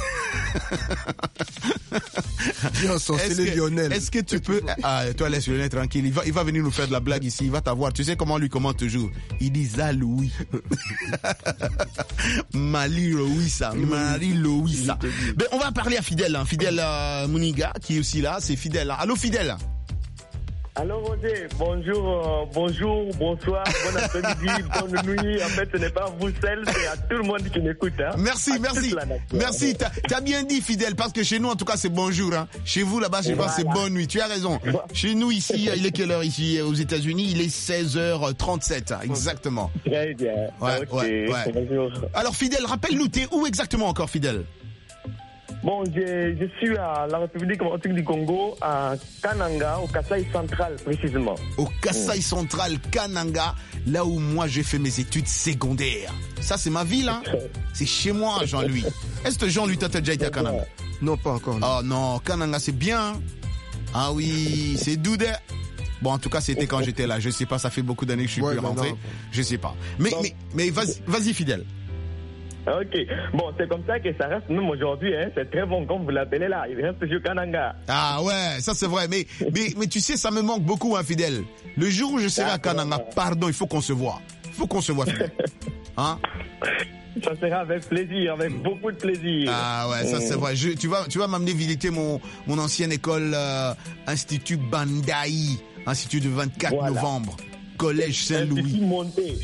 J'ai ensorcelé est-ce Lionel. Que, est-ce que tu peux... Ah, toi laisse Lionel tranquille. Il va, il va venir nous faire de la blague ici. Il va t'avoir. Tu sais comment lui commente toujours? Il dit Zaloui. Marie Louisa. Marie Louisa. Ben, on va parler à Fidèle. Hein. Fidèle euh, Mouniga qui est aussi là. C'est Fidèle. Hein. Allô Fidèle. Allô Roger, bonjour, euh, bonjour, bonsoir, bon après-midi, bonne nuit. En fait, ce n'est pas vous seul, c'est à tout le monde qui m'écoute. Hein. Merci, à merci, merci. T'as, t'as bien dit Fidèle, parce que chez nous, en tout cas, c'est bonjour. Hein. Chez vous, là-bas, je voilà. pense c'est bonne nuit. Tu as raison. Chez nous, ici, il est quelle heure ici aux États-Unis? Il est seize heures trente-sept, exactement. Très bien. Ouais, okay. ouais, ouais. Bonjour. Alors Fidèle, rappelle-nous, t'es où exactement encore, Fidèle? Bon, je, je suis à la République démocratique du Congo, à Kananga, au Kasaï central précisément. Au Kasaï central, Kananga, là où moi j'ai fait mes études secondaires. Ça c'est ma ville, hein. C'est chez moi, Jean-Louis. Est-ce que Jean-Louis, t'as déjà été à Kananga? Non, pas encore. Non. Oh non, Kananga c'est bien. Ah oui, c'est doudé. Bon, en tout cas, c'était quand j'étais là. Je sais pas, ça fait beaucoup d'années que je suis ouais, plus rentré. Non. Je sais pas. Mais, non. mais, mais vas-y, vas-y, Fidèle. Ok, bon, c'est comme ça que ça reste même aujourd'hui, hein. C'est très bon comme vous l'appelez là, il reste toujours Kananga. Ah ouais, ça c'est vrai, mais, mais, mais tu sais, ça me manque beaucoup, hein, Fidèle. Le jour où je serai à Kananga, pardon, il faut qu'on se voit. Il faut qu'on se voit, Fidèle. Hein? Ça sera avec plaisir, avec beaucoup de plaisir. Ah ouais, ça c'est vrai. Je, tu vas, tu vas m'amener visiter mon, mon ancienne école, euh, Institut Bandai, Institut du vingt-quatre voilà. novembre. Collège Saint-Louis. Institut Monté.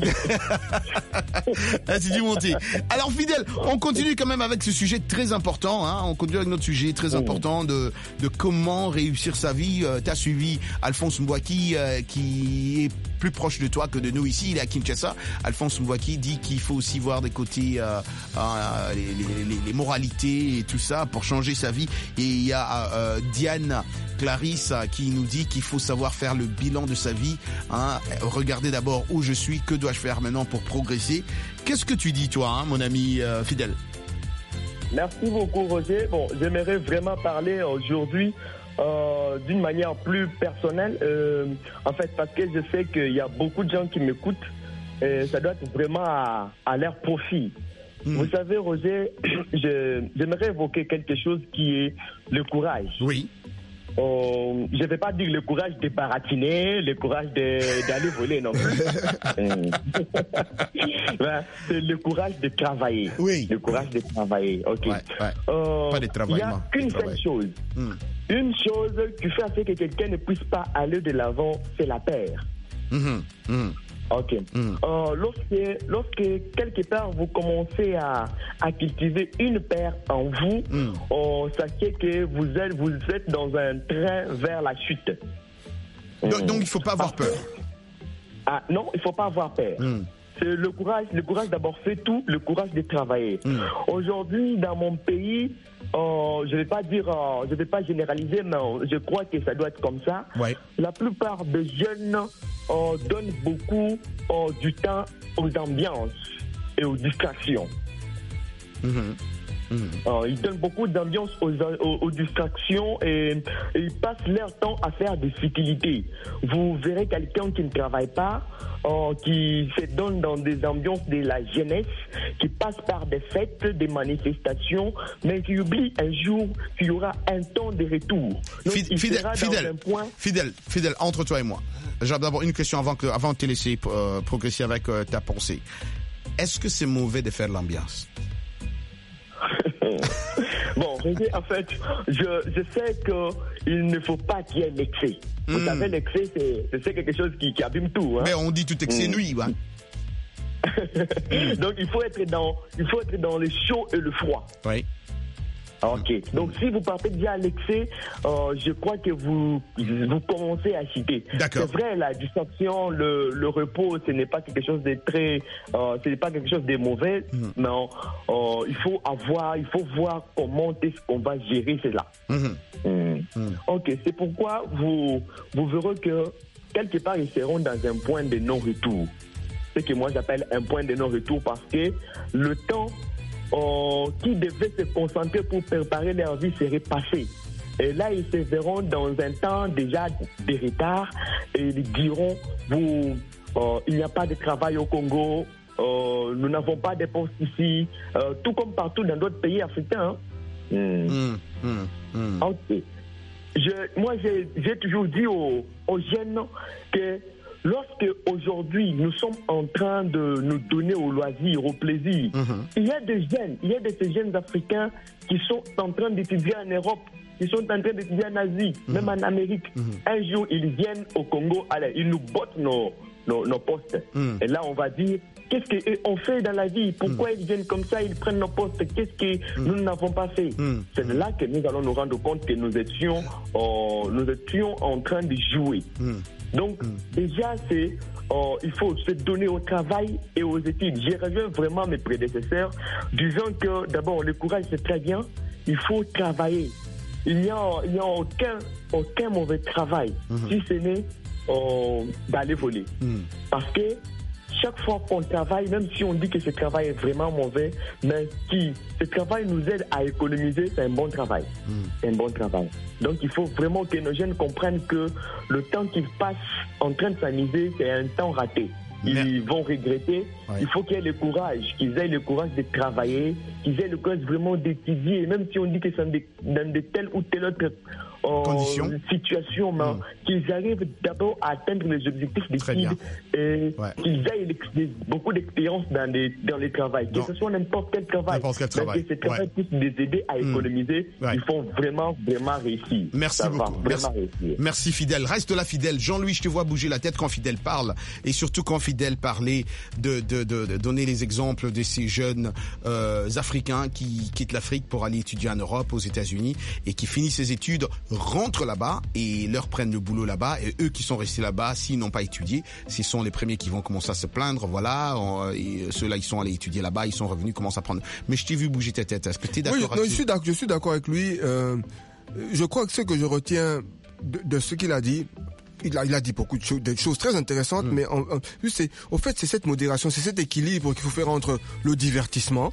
Institut Monté. Alors Fidèle, on continue quand même avec ce sujet très important. Hein. On continue avec notre sujet très important de, de comment réussir sa vie. Euh, tu as suivi Alphonse Mbouaki euh, qui est plus proche de toi que de nous ici. Il est à Kinshasa. Alphonse Mbouaki dit qu'il faut aussi voir des côtés, euh, euh, les, les, les moralités et tout ça pour changer sa vie. Et il y a euh, Diane Clarisse qui nous dit qu'il faut savoir faire le bilan de sa vie. Hein. Regardez d'abord où je suis, que dois-je faire maintenant pour progresser. Qu'est-ce que tu dis toi, hein, mon ami euh, Fidèle? Merci beaucoup Roger. Bon, j'aimerais vraiment parler aujourd'hui euh, d'une manière plus personnelle. Euh, en fait, parce que je sais qu'il y a beaucoup de gens qui m'écoutent et ça doit être vraiment à, à leur profit. Mmh. Vous savez Roger, je, j'aimerais évoquer quelque chose qui est le courage. Oui. Euh, je ne vais pas dire le courage de baratiner, le courage de, d'aller voler non plus. ben, c'est le courage de travailler. Oui. Le courage de travailler. Ok. Ouais, ouais. Euh, pas de travail. Il n'y a qu'une seule chose. Mm. Une chose qui fait en sorte que quelqu'un ne puisse pas aller de l'avant, c'est la paix. Mm-hmm. Mm. Ok. Mm. Euh, lorsque, lorsque quelque part vous commencez à, à cultiver une paire en vous, mm. euh, sachez que vous êtes, vous êtes dans un train vers la chute. Donc, mm. donc il ne faut pas avoir peur. Ah, non, il ne faut pas avoir peur. Mm. C'est le courage, le courage d'abord fait tout, le courage de travailler. Mm. Aujourd'hui, dans mon pays, euh, je ne vais pas dire, euh, je ne vais pas généraliser, mais je crois que ça doit être comme ça. Ouais. La plupart des jeunes euh, donnent beaucoup euh, du temps aux ambiances et aux distractions. Mm-hmm. Mmh. Euh, ils donnent beaucoup d'ambiance aux, aux, aux distractions et, et ils passent leur temps à faire des futilités. Vous verrez quelqu'un qui ne travaille pas, euh, qui se donne dans des ambiances de la jeunesse, qui passe par des fêtes, des manifestations, mais qui oublie un jour qu'il y aura un temps de retour. Donc, Fid- il fidèle, sera dans fidèle, un point... fidèle, fidèle, entre toi et moi. J'ai d'abord une question avant, que, avant de te laisser euh, progresser avec euh, ta pensée. Est-ce que c'est mauvais de faire l'ambiance? Bon, en fait, je, je sais qu'il ne faut pas qu'il y ait l'excès. Vous Mm. savez, l'excès, c'est, c'est quelque chose qui, qui abîme tout. Hein. Mais on dit tout excès Mm. nuit, ouais. Donc, il faut être dans, il faut être dans le chaud et le froid. Oui. Ok. Donc, si vous partez déjà à l'excès, euh, je crois que vous, vous commencez à citer. D'accord. C'est vrai, la distraction, le, le repos, ce n'est pas quelque chose de très, euh, ce n'est pas quelque chose de mauvais, Mm. mais euh, il faut avoir, il faut voir comment est-ce qu'on va gérer cela. Mm-hmm. Mm. Mm. Ok. C'est pourquoi vous, vous verrez que quelque part ils seront dans un point de non-retour. Ce que moi j'appelle un point de non-retour parce que le temps euh, qui devait se concentrer pour préparer leur vie serait passé. Et là, ils se verront dans un temps déjà de retard et ils diront, vous, euh, il n'y a pas de travail au Congo, euh, nous n'avons pas de postes ici, euh, tout comme partout dans d'autres pays africains. Hein. Mm. Mm, mm, mm. Ok. Je, moi, j'ai, j'ai toujours dit aux, aux jeunes que lorsque aujourd'hui nous sommes en train de nous donner au loisir, au plaisir, Mm-hmm. il y a des jeunes, il y a de ces jeunes africains qui sont en train d'étudier en Europe, qui sont en train d'étudier en Asie, Mm-hmm. même en Amérique. Un jour, ils viennent au Congo, allez, ils nous bottent nos, nos, nos postes. Mm. Et là, on va dire, qu'est-ce qu'on fait dans la vie? Pourquoi ils viennent comme ça, ils prennent nos postes? Qu'est-ce que nous n'avons pas fait? C'est là que nous allons nous rendre compte que nous étions, euh, nous étions en train de jouer. Donc, déjà, c'est, euh, il faut se donner au travail et aux études. J'ai rejoint vraiment mes prédécesseurs, disant que d'abord, le courage, c'est très bien. Il faut travailler. Il n'y a, il n'y a aucun, aucun mauvais travail, si ce n'est euh, d'aller voler. Parce que chaque fois qu'on travaille, même si on dit que ce travail est vraiment mauvais, mais si ce travail nous aide à économiser, c'est un bon travail. Mm. C'est un bon travail. Donc il faut vraiment que nos jeunes comprennent que le temps qu'ils passent en train de s'amuser, c'est un temps raté. Ils Merci. vont regretter. Ouais. Il faut qu'il y ait le courage, qu'ils aient le courage de travailler, qu'ils aient le courage vraiment d'étudier, même si on dit que c'est dans de telle ou telle autre Conditions. situation, mais mm. qu'ils arrivent d'abord à atteindre les objectifs d'études et ouais. qu'ils aient beaucoup d'expérience dans les, dans les travails, que ce soit n'importe quel travail. N'importe quel travail. Que ce travail ouais. puisse les aider à économiser, mm. ouais. ils font vraiment, vraiment réussir. Merci Ça beaucoup. Merci. Merci Fidèle. Reste là Fidèle. Jean-Louis, je te vois bouger la tête quand Fidèle parle et surtout quand Fidèle parlait de, de, de, de donner les exemples de ces jeunes euh, Africains qui quittent l'Afrique pour aller étudier en Europe, aux États-Unis et qui finissent ses études, rentrent là-bas et leur prennent le boulot là-bas et eux qui sont restés là-bas, s'ils n'ont pas étudié, ce sont les premiers qui vont commencer à se plaindre, voilà, on, et ceux-là ils sont allés étudier là-bas, ils sont revenus, commencent à prendre. Mais je t'ai vu bouger ta tête, est-ce que tu es d'accord oui, avec non, je suis d'accord, je suis d'accord avec lui. Euh, je crois que ce que je retiens de, de ce qu'il a dit, il a, il a dit beaucoup de choses, des choses très intéressantes, mmh. mais en, en, c'est, au fait c'est cette modération, c'est cet équilibre qu'il faut faire entre le divertissement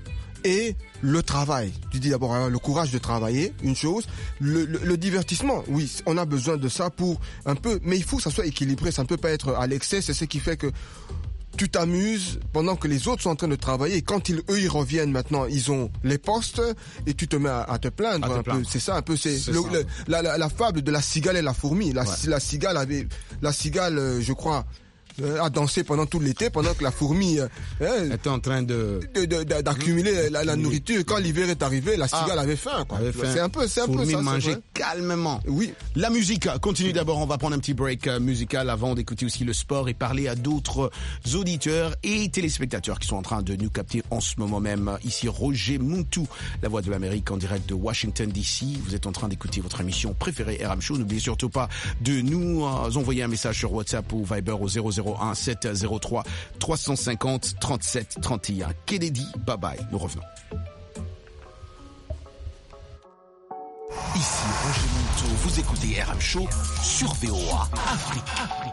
et le travail. Tu dis d'abord hein, le courage de travailler, une chose. Le, le, le divertissement, oui, on a besoin de ça pour un peu, mais il faut que ça soit équilibré. Ça ne peut pas être à l'excès. C'est ce qui fait que tu t'amuses pendant que les autres sont en train de travailler. Et quand ils, eux, ils reviennent maintenant, ils ont les postes et tu te mets à, à te plaindre à un te peu. C'est ça un peu. C'est, c'est le, le, la, la, la fable de la cigale et la fourmi. La, ouais. la cigale avait, la cigale, je crois, a dansé pendant tout l'été, pendant que la fourmi euh, était en train de, de, de, de d'accumuler la, la nourriture. Quand l'hiver est arrivé, la cigale ah, avait faim. Quoi. Avait faim. C'est un peu, c'est un fourmi peu ça. Mangeait calmement. Oui. La musique continue d'abord. On va prendre un petit break musical avant d'écouter aussi le sport et parler à d'autres auditeurs et téléspectateurs qui sont en train de nous capter en ce moment même. Ici Roger Muntu, la voix de l'Amérique en direct de Washington D C. Vous êtes en train d'écouter votre émission préférée R M Show. N'oubliez surtout pas de nous envoyer un message sur WhatsApp ou Viber au zéro zéro un sept zéro trois trois cent cinquante trente-sept trente et un. Kennedy, bye bye. Nous revenons. Ici Roger Muntu, vous écoutez R M Show sur V O A Afrique. Afrique.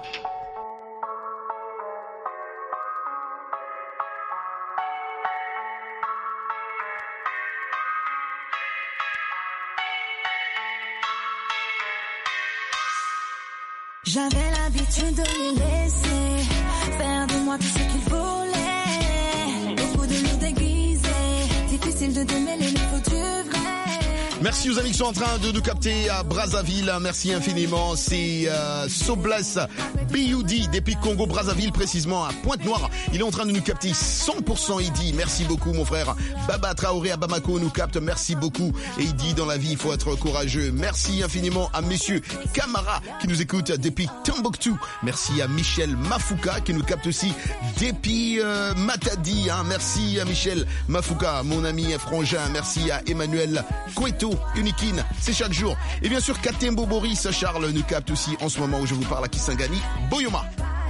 J'avais l'habitude de les laisser faire de moi tout ce qu'ils voulaient. Beaucoup de mots déguisés, difficile de démêler le faux du vrai. Merci aux amis qui sont en train de nous capter à Brazzaville. Merci infiniment. C'est euh, Sobless B U D depuis Congo Brazzaville, précisément à Pointe-Noire. Il est en train de nous capter cent pour cent. Il dit merci beaucoup mon frère. Baba Traoré à Bamako nous capte. Merci beaucoup. Et il dit dans la vie il faut être courageux. Merci infiniment à messieurs Camara qui nous écoute depuis Tombouctou. Merci à Michel Mafouka qui nous capte aussi depuis euh, Matadi. Hein. Merci à Michel Mafouka, mon ami frangin. Merci à Emmanuel Cueto. Unikin, c'est chaque jour. Et bien sûr, Katembo Boris Charles nous capte aussi en ce moment où je vous parle à Kisangani, Boyoma.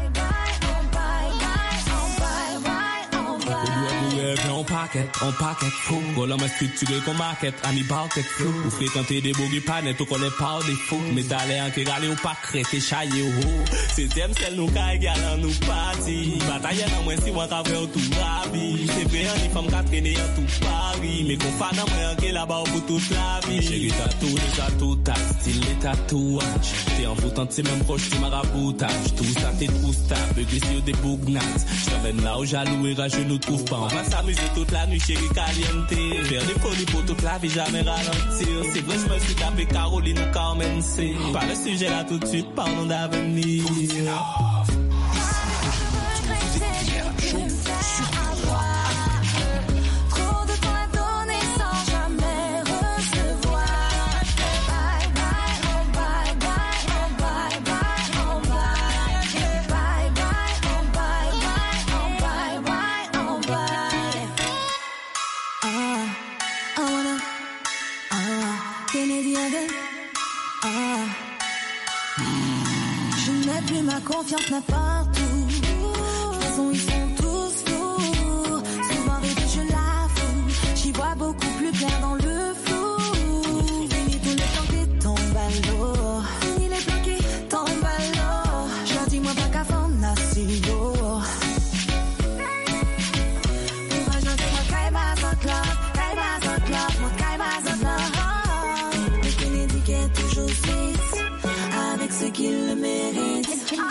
On paquet, on paquet fou. Voilà ma structuré qu'on market, ami barquet fou. Ou fréquenter des bourgues panettes, ou qu'on est pas des fous. Mais d'aller en kégalé ou pas crêter, chaillé ou haut. C'est thème, celle nous caille, galant nous parti. Bataille dans moi, si moi t'as fait tout ravi. C'est vrai, on y femme qu'a traîné en tout Paris. Mais qu'on fait dans moi, qui là-bas pour toute la vie. Chérie, t'as tout, déjà tout, t'as style, les tatouages. T'es en foutant, t'es même proche, t'es maraboutage. Tout ça, t'es trop stable, bugger sur des bougnates. J't'emmène là où jaloux et rageux nous trouve pas. On va s'amuser toute la nuit, chérie caliente. Faire des folies pour toute la vie, jamais ralentir. C'est vrai, je me suis tapé Caroline ou Carmen C. Pas le sujet là tout de suite, parlons d'avenir. Ma confiance n'importe où. De toute façon, ils sont tous fous. Souvent rêver, je l'avoue. J'y vois beaucoup plus clair dans le flou. Fini tous les plans qui tombent à l'eau. Fini les plans qui tombent à l'eau. Je leur dis, moi, pas qu'à fond, nassio. Courage, non, c'est moi, caïba, sans club. Caïba, sans club. Moi, caïba, sans club. Le Kennedy qui est toujours suisse. Avec ceux qui le méritent.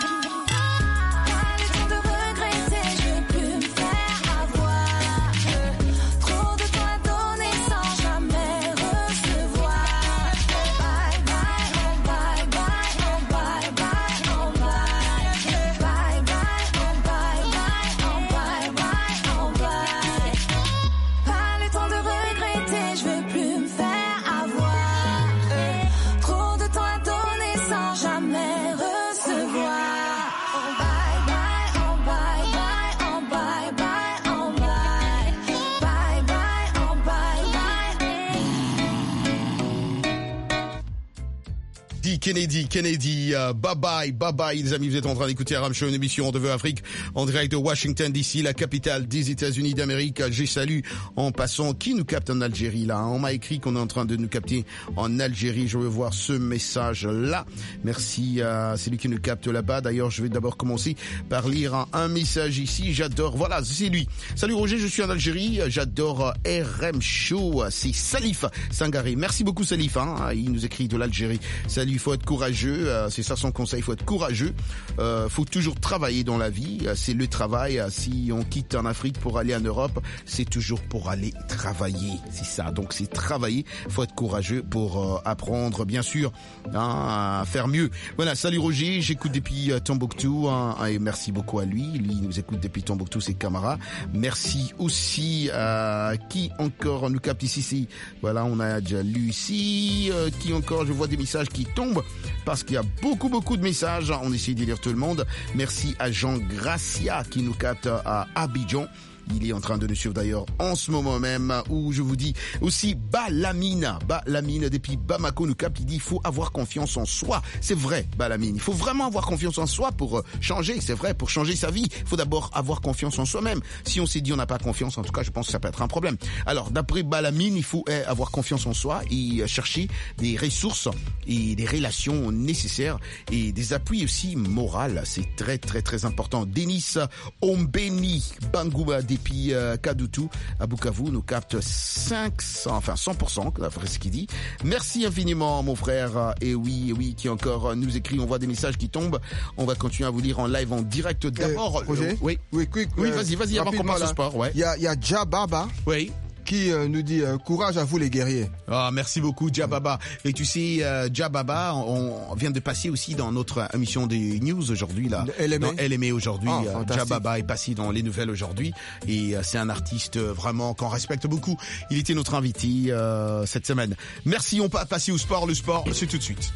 Kennedy, Kennedy, euh, bye bye, bye bye les amis, vous êtes en train d'écouter Aram Show, une émission de Vœux Afrique en direct de Washington D C, la capitale des États-Unis d'Amérique. J'ai salué en passant qui nous capte en Algérie là. On m'a écrit qu'on est en train de nous capter en Algérie. Je veux voir ce message là. Merci à celui qui nous capte là-bas. D'ailleurs, je vais d'abord commencer par lire un, un message ici. J'adore. Voilà, c'est lui. Salut Roger, je suis en Algérie. J'adore R M Show. C'est Salif Sangaré. Merci beaucoup Salif. Hein. Il nous écrit de l'Algérie. Salut. Il faut être courageux, euh, c'est ça son conseil, il faut être courageux, euh, faut toujours travailler dans la vie, euh, c'est le travail, euh, si on quitte en Afrique pour aller en Europe, c'est toujours pour aller travailler, c'est ça, donc c'est travailler, faut être courageux pour euh, apprendre, bien sûr, hein, à faire mieux. Voilà, salut Roger, j'écoute depuis euh, Tombouctou, hein, et merci beaucoup à lui, lui il nous écoute depuis Tombouctou, c'est Camara, merci aussi à qui encore nous capte ici, c'est, voilà, on a déjà lu ici, euh, qui encore, je vois des messages qui tombent, parce qu'il y a beaucoup beaucoup de messages, on essaie de lire tout le monde. Merci à Jean Gracia qui nous capte à Abidjan. Il est en train de nous suivre d'ailleurs en ce moment même, où je vous dis aussi Balamine, Balamine depuis Bamako nous capte, il dit il faut avoir confiance en soi. C'est vrai Balamine, il faut vraiment avoir confiance en soi pour changer, c'est vrai, pour changer sa vie, il faut d'abord avoir confiance en soi-même. Si on s'est dit on n'a pas confiance, en tout cas je pense que ça peut être un problème. Alors d'après Balamine, il faut eh, avoir confiance en soi et chercher des ressources et des relations nécessaires et des appuis aussi moraux, c'est très très très important. Denis Ombeni Bangouba depuis euh, Kadutu à Bukavu nous capte cinq cents, enfin cent pour cent, d'après ce qu'il dit. Merci infiniment mon frère. Et oui, oui, qui encore nous écrit, on voit des messages qui tombent. On va continuer à vous lire en live, en direct. D'abord, euh, Roger, euh, oui, oui, quick, oui, euh, vas-y, vas-y, avant qu'on passe au sport. Ouais. Il y a, il y a Jababa. Oui. Qui euh, nous dit euh, courage à vous les guerriers. Ah, merci beaucoup Jababa. Et tu sais, euh, Jababa, on, on vient de passer aussi dans notre émission des news aujourd'hui là. L M A. Dans L M A aujourd'hui. Ah, euh, Jababa est passé dans les nouvelles aujourd'hui et euh, c'est un artiste euh, vraiment qu'on respecte beaucoup. Il était notre invité euh, cette semaine. Merci. On va passer au sport. Le sport, c'est tout de suite.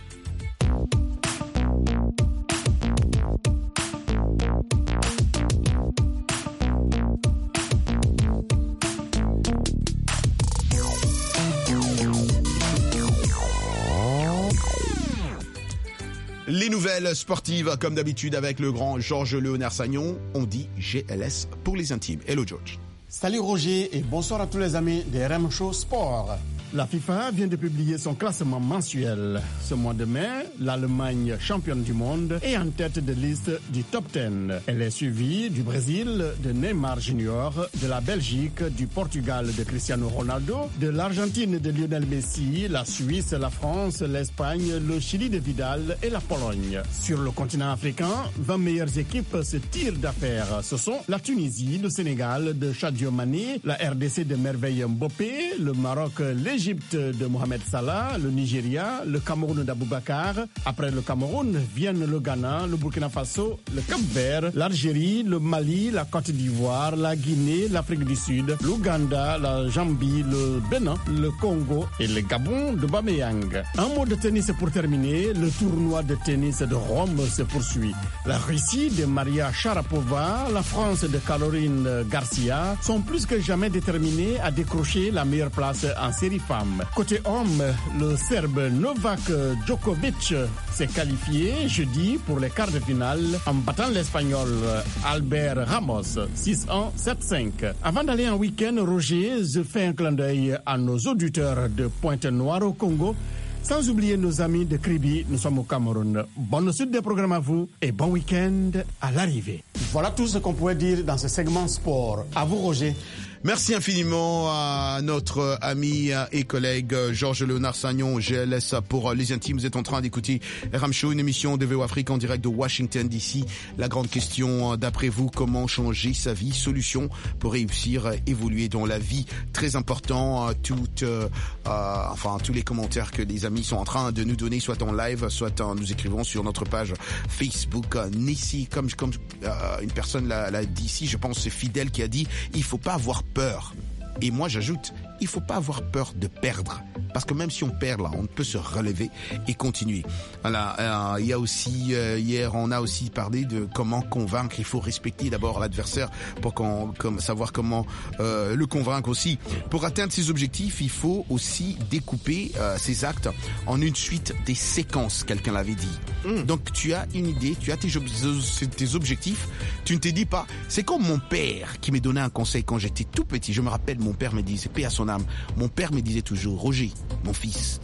Les nouvelles sportives, comme d'habitude avec le grand Georges Léonard Sagnon, on dit G L S pour les intimes. Hello George. Salut Roger et bonsoir à tous les amis de R M Show Sport. La FIFA vient de publier son classement mensuel. Ce mois de mai, l'Allemagne, championne du monde, est en tête de liste du top dix. Elle est suivie du Brésil, de Neymar Junior, de la Belgique, du Portugal de Cristiano Ronaldo, de l'Argentine de Lionel Messi, la Suisse, la France, l'Espagne, le Chili de Vidal et la Pologne. Sur le continent africain, vingt meilleures équipes se tirent d'affaire. Ce sont la Tunisie, le Sénégal de Sadio Mané, la R D C de Merveille Mbappé, le Maroc, l'Égypte de Mohamed Salah, le Nigeria, le Cameroun d'Aboubacar. Après le Cameroun viennent le Ghana, le Burkina Faso, le Cap-Vert, l'Algérie, le Mali, la Côte d'Ivoire, la Guinée, l'Afrique du Sud, l'Ouganda, la Zambie, le Bénin, le Congo et le Gabon de Bameyang. Un mot de tennis pour terminer. Le tournoi de tennis de Rome se poursuit. La Russie de Maria Sharapova, la France de Caroline Garcia sont plus que jamais déterminés à décrocher la meilleure place en série femmes. Côté homme, le Serbe Novak Djokovic s'est qualifié jeudi pour les quarts de finale en battant l'Espagnol Albert Ramos six un sept cinq. Avant d'aller en week-end, Roger, je fais un clin d'œil à nos auditeurs de Pointe-Noire au Congo, sans oublier nos amis de Kribi, nous sommes au Cameroun. Bonne suite des programmes à vous et bon week-end à l'arrivée. Voilà tout ce qu'on pouvait dire dans ce segment sport. À vous Roger. Merci infiniment à notre ami et collègue Georges Léonard Sagnon, G L S pour les intimes. Vous êtes en train d'écouter R M Show, une émission de V O Afrique en direct de Washington D C. La grande question, d'après vous, comment changer sa vie? Solution pour réussir, évoluer dans la vie. Très important, toutes, euh, enfin, tous les commentaires que les amis sont en train de nous donner, soit en live, soit en nous écrivant sur notre page Facebook. Nessie, comme, comme euh, une personne l'a, l'a dit ici, je pense c'est Fidèle qui a dit, il faut pas avoir peur. Et moi j'ajoute, il faut pas avoir peur de perdre. Parce que même si on perd là, on peut se relever et continuer. Voilà, euh, il y a aussi, euh, hier on a aussi parlé de comment convaincre. Il faut respecter d'abord l'adversaire pour qu'on, comme, savoir comment euh, le convaincre aussi. Pour atteindre ses objectifs, il faut aussi découper euh, ses actes en une suite des séquences, quelqu'un l'avait dit. Mmh. Donc tu as une idée, tu as tes, tes objectifs, tu ne te dis pas, c'est comme mon père qui m'a donné un conseil quand j'étais tout petit. Je me rappelle, mon père me disait, paix à son âme, mon père me disait toujours, Roger, mon fils,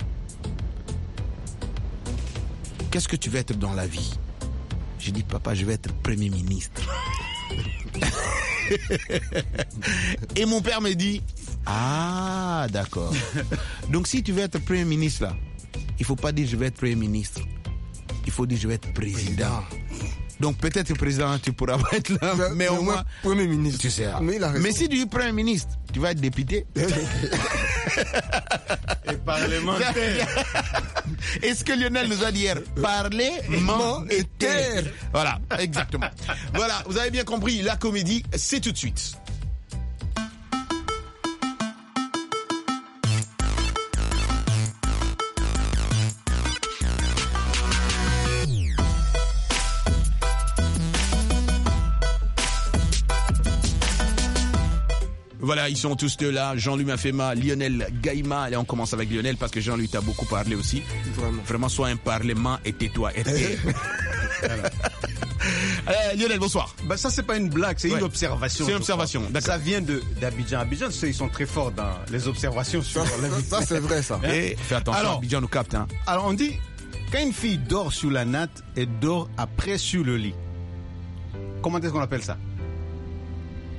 qu'est-ce que tu veux être dans la vie? J'ai dit, papa, je vais être Premier ministre. Et mon père me dit, ah, d'accord. Donc si tu veux être Premier ministre, là, il faut pas dire je vais être Premier ministre. Il faut dire je vais être président. Donc peut-être président, tu pourras pas être là, mais, mais au moins Premier ministre. Tu sais. Mais, mais si tu es Premier ministre, tu vas être député. Et parlementaire. Et ce que Lionel nous a dit hier, parlementaire. Voilà, exactement. Voilà, vous avez bien compris, la comédie, c'est tout de suite. Voilà, ils sont tous deux là. Jean-Louis Mafema, Lionel Gaïma. Allez, on commence avec Lionel parce que Jean-Louis t'a beaucoup parlé aussi. Vraiment. Vraiment, sois un parlement et tais-toi. Et tais. Voilà. Euh, Lionel, bonsoir. Bah ça c'est pas une blague, c'est ouais. une observation. C'est une observation. D'accord. Ça vient de d'Abidjan. Abidjan, ils sont très forts dans les observations sur la vie. Ça c'est vrai ça. Et fais attention, alors, Abidjan nous capte. Hein. Alors on dit quand une fille dort sur la natte et dort après sur le lit. Comment est-ce qu'on appelle ça?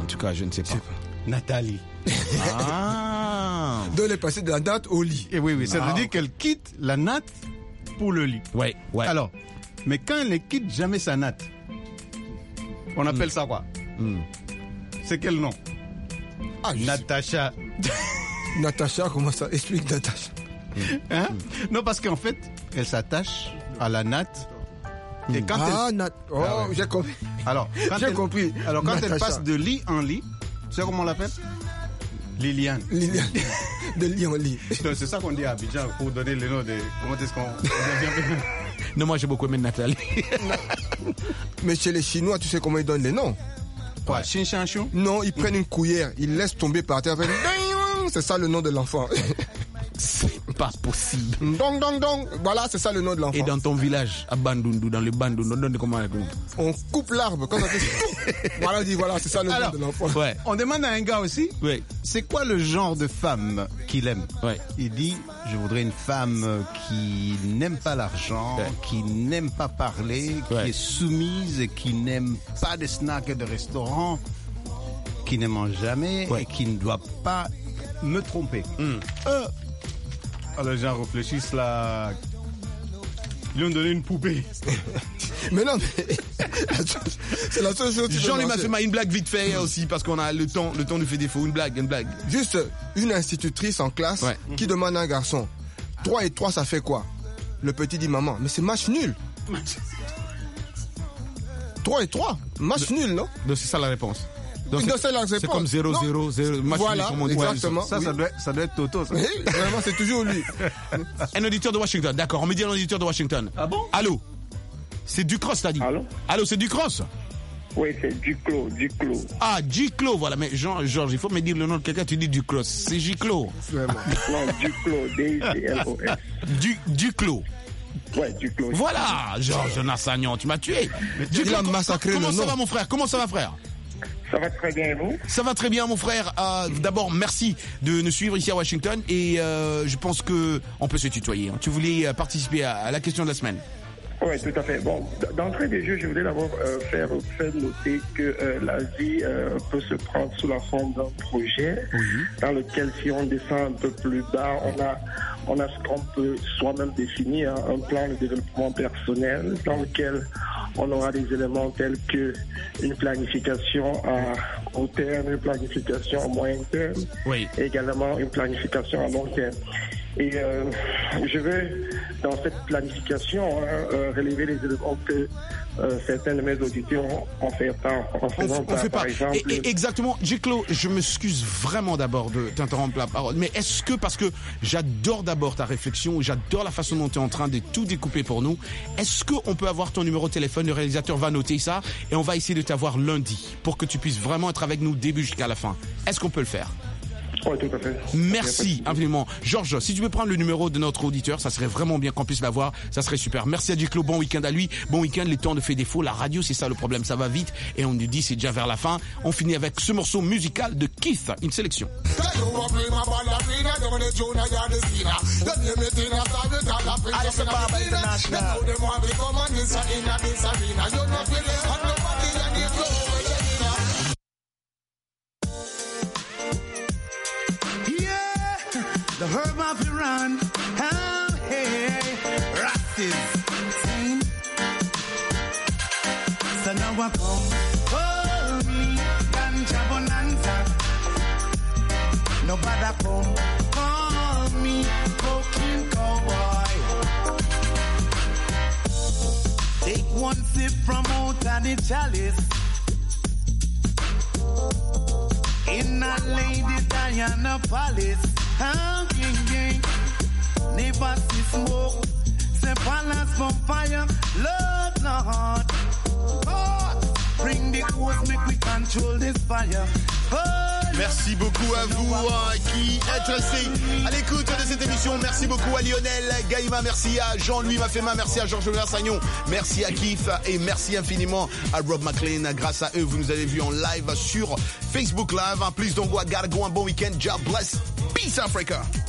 En tout cas, je ne sais pas. Nathalie. Ah. Donc, elle est passée de la natte au lit. Et oui, oui, ça Ah, veut dire ok. qu'elle quitte la natte pour le lit. Ouais, ouais. Alors, mais quand elle ne quitte jamais sa natte, on appelle ça quoi? Mm. C'est quel nom? Ah, Natacha. Natacha, comment ça? Explique Natacha. Hein? Non, parce qu'en fait, elle s'attache à la natte. Et quand Ah, elle... nat... Oh, Ah ouais. j'ai compris. Alors, quand J'ai elle... compris. Alors, quand elle Natacha. passe de lit en lit, tu sais comment on l'appelle? Liliane. Liliane. De lit en lit. Donc, c'est ça qu'on dit à Abidjan pour donner le nom de. Comment est-ce qu'on. Non, moi j'ai beaucoup aimé Nathalie. Mais chez les Chinois, tu sais comment ils donnent les noms? Quoi, Chin Chan Chou? Non, ils prennent une cuillère, ils laissent tomber par terre. C'est ça le nom de l'enfant. C'est pas possible. Dong, dong, dong. Voilà, c'est ça le nom de l'enfant. Et dans ton village, à Bandundu, dans le Bandundu, on donne comment? On coupe l'arbre, quand ça fait. Voilà, on dit, voilà, c'est ça le Alors, nom de l'enfant. Ouais. On demande à un gars aussi, Ouais. c'est quoi le genre de femme qu'il aime? Ouais. Il dit, je voudrais une femme qui n'aime pas l'argent, Ouais. qui n'aime pas parler, qui Ouais. est soumise, et qui n'aime pas de snacks et de restaurants, qui ne mange jamais Ouais. et qui ne doit pas me tromper. Mm. Euh, alors les gens réfléchissent là. Ils lui ont donné une poupée. Mais non, mais. C'est la seule chose. que tu peux Jean-Louis m'a lancer. fait une blague vite fait aussi parce qu'on a le temps, le temps nous fait défaut. Une blague, une blague. Juste une institutrice en classe Ouais. qui demande à un garçon trois et trois, ça fait quoi? Le petit dit maman, mais c'est match nul. trois et trois, match nul, non? Donc c'est ça la réponse. Donc, Non, c'est- c'est la c'est réponse. comme zéro Non. zéro zéro. Voilà, exactement. Ça, Oui. ça, doit, ça doit être Toto, ça. Oui, vraiment, c'est toujours lui. Un auditeur de Washington, d'accord. On me dit un auditeur de Washington. Ah bon? Allô? C'est Ducros, t'as dit? Allô? Allô, c'est Ducros? Oui, c'est Duclos, Duclos. Ah, Giclo, voilà. Mais Jean, Georges, il faut me dire le nom de quelqu'un, tu dis Ducros. C'est Giclo. Non, Duclos, D I C L O S. Du, Duclos. Ouais, Duclos. Voilà, Georges Nassagnon, tu m'as tué. Il Duclos, a massacré comment le ça nom. va, mon frère? Comment ça va, frère? Ça va très bien, vous? Ça va très bien, mon frère. Euh, D'abord, merci de nous suivre ici à Washington. Et euh, je pense que on peut se tutoyer. hein. Tu voulais euh, participer à, à la question de la semaine. Oui, tout à fait. Bon, d- d'entrée des jeux, je voulais d'abord euh, faire, faire noter que euh, la vie euh, peut se prendre sous la forme d'un projet dans lequel, si on descend un peu plus bas, on a, on a ce qu'on peut soi-même définir, un plan de développement personnel dans lequel on aura des éléments tels que une planification à court terme, une planification à moyen terme, Oui. et également une planification à long terme. Et euh, je veux, dans cette planification, hein, euh, relever les éléments que euh, certains de mes auditeurs ont, ont fait part, en On, faisant on part, fait par pas. exemple... Et, et exactement, Giclo, je m'excuse vraiment d'abord de t'interrompre la parole. Mais est-ce que, parce que j'adore d'abord ta réflexion, j'adore la façon dont tu es en train de tout découper pour nous, est-ce qu'on peut avoir ton numéro de téléphone? Le réalisateur va noter ça et on va essayer de t'avoir lundi pour que tu puisses vraiment être avec nous début jusqu'à la fin. Est-ce qu'on peut le faire? Oui, tout à fait. Merci infiniment. Georges, si tu veux prendre le numéro de notre auditeur, ça serait vraiment bien qu'on puisse l'avoir. Ça serait super. Merci à Giclo. Bon week-end à lui. Bon week-end. Les temps ne fait défaut. La radio, c'est ça le problème. Ça va vite. Et on nous dit c'est déjà vers la fin. On finit avec ce morceau musical de Keith. Une sélection. Yeah, the herb of Iran. Oh, hey, Rastis. Sing. So now I come for me, ganja bonanza. Nobody come for me, cocaine cowboy. Take one sip from out of the chalice. In a Lady Diana Palace, oh, yeah, yeah. Never see smoke, say palace from fire, Lord, Lord. God, bring the hose, make we control this fire. Oh, Merci beaucoup à vous hein, qui êtes restés à l'écoute de cette émission. Merci beaucoup à Lionel Gaïma, merci à Jean-Louis Mafema, merci à Georges Versagnon, merci à Keith et merci infiniment à Rob McLean. Grâce à eux, vous nous avez vus en live sur Facebook Live. Please don't go, I gotta go, un bon week-end. God bless. Peace Africa.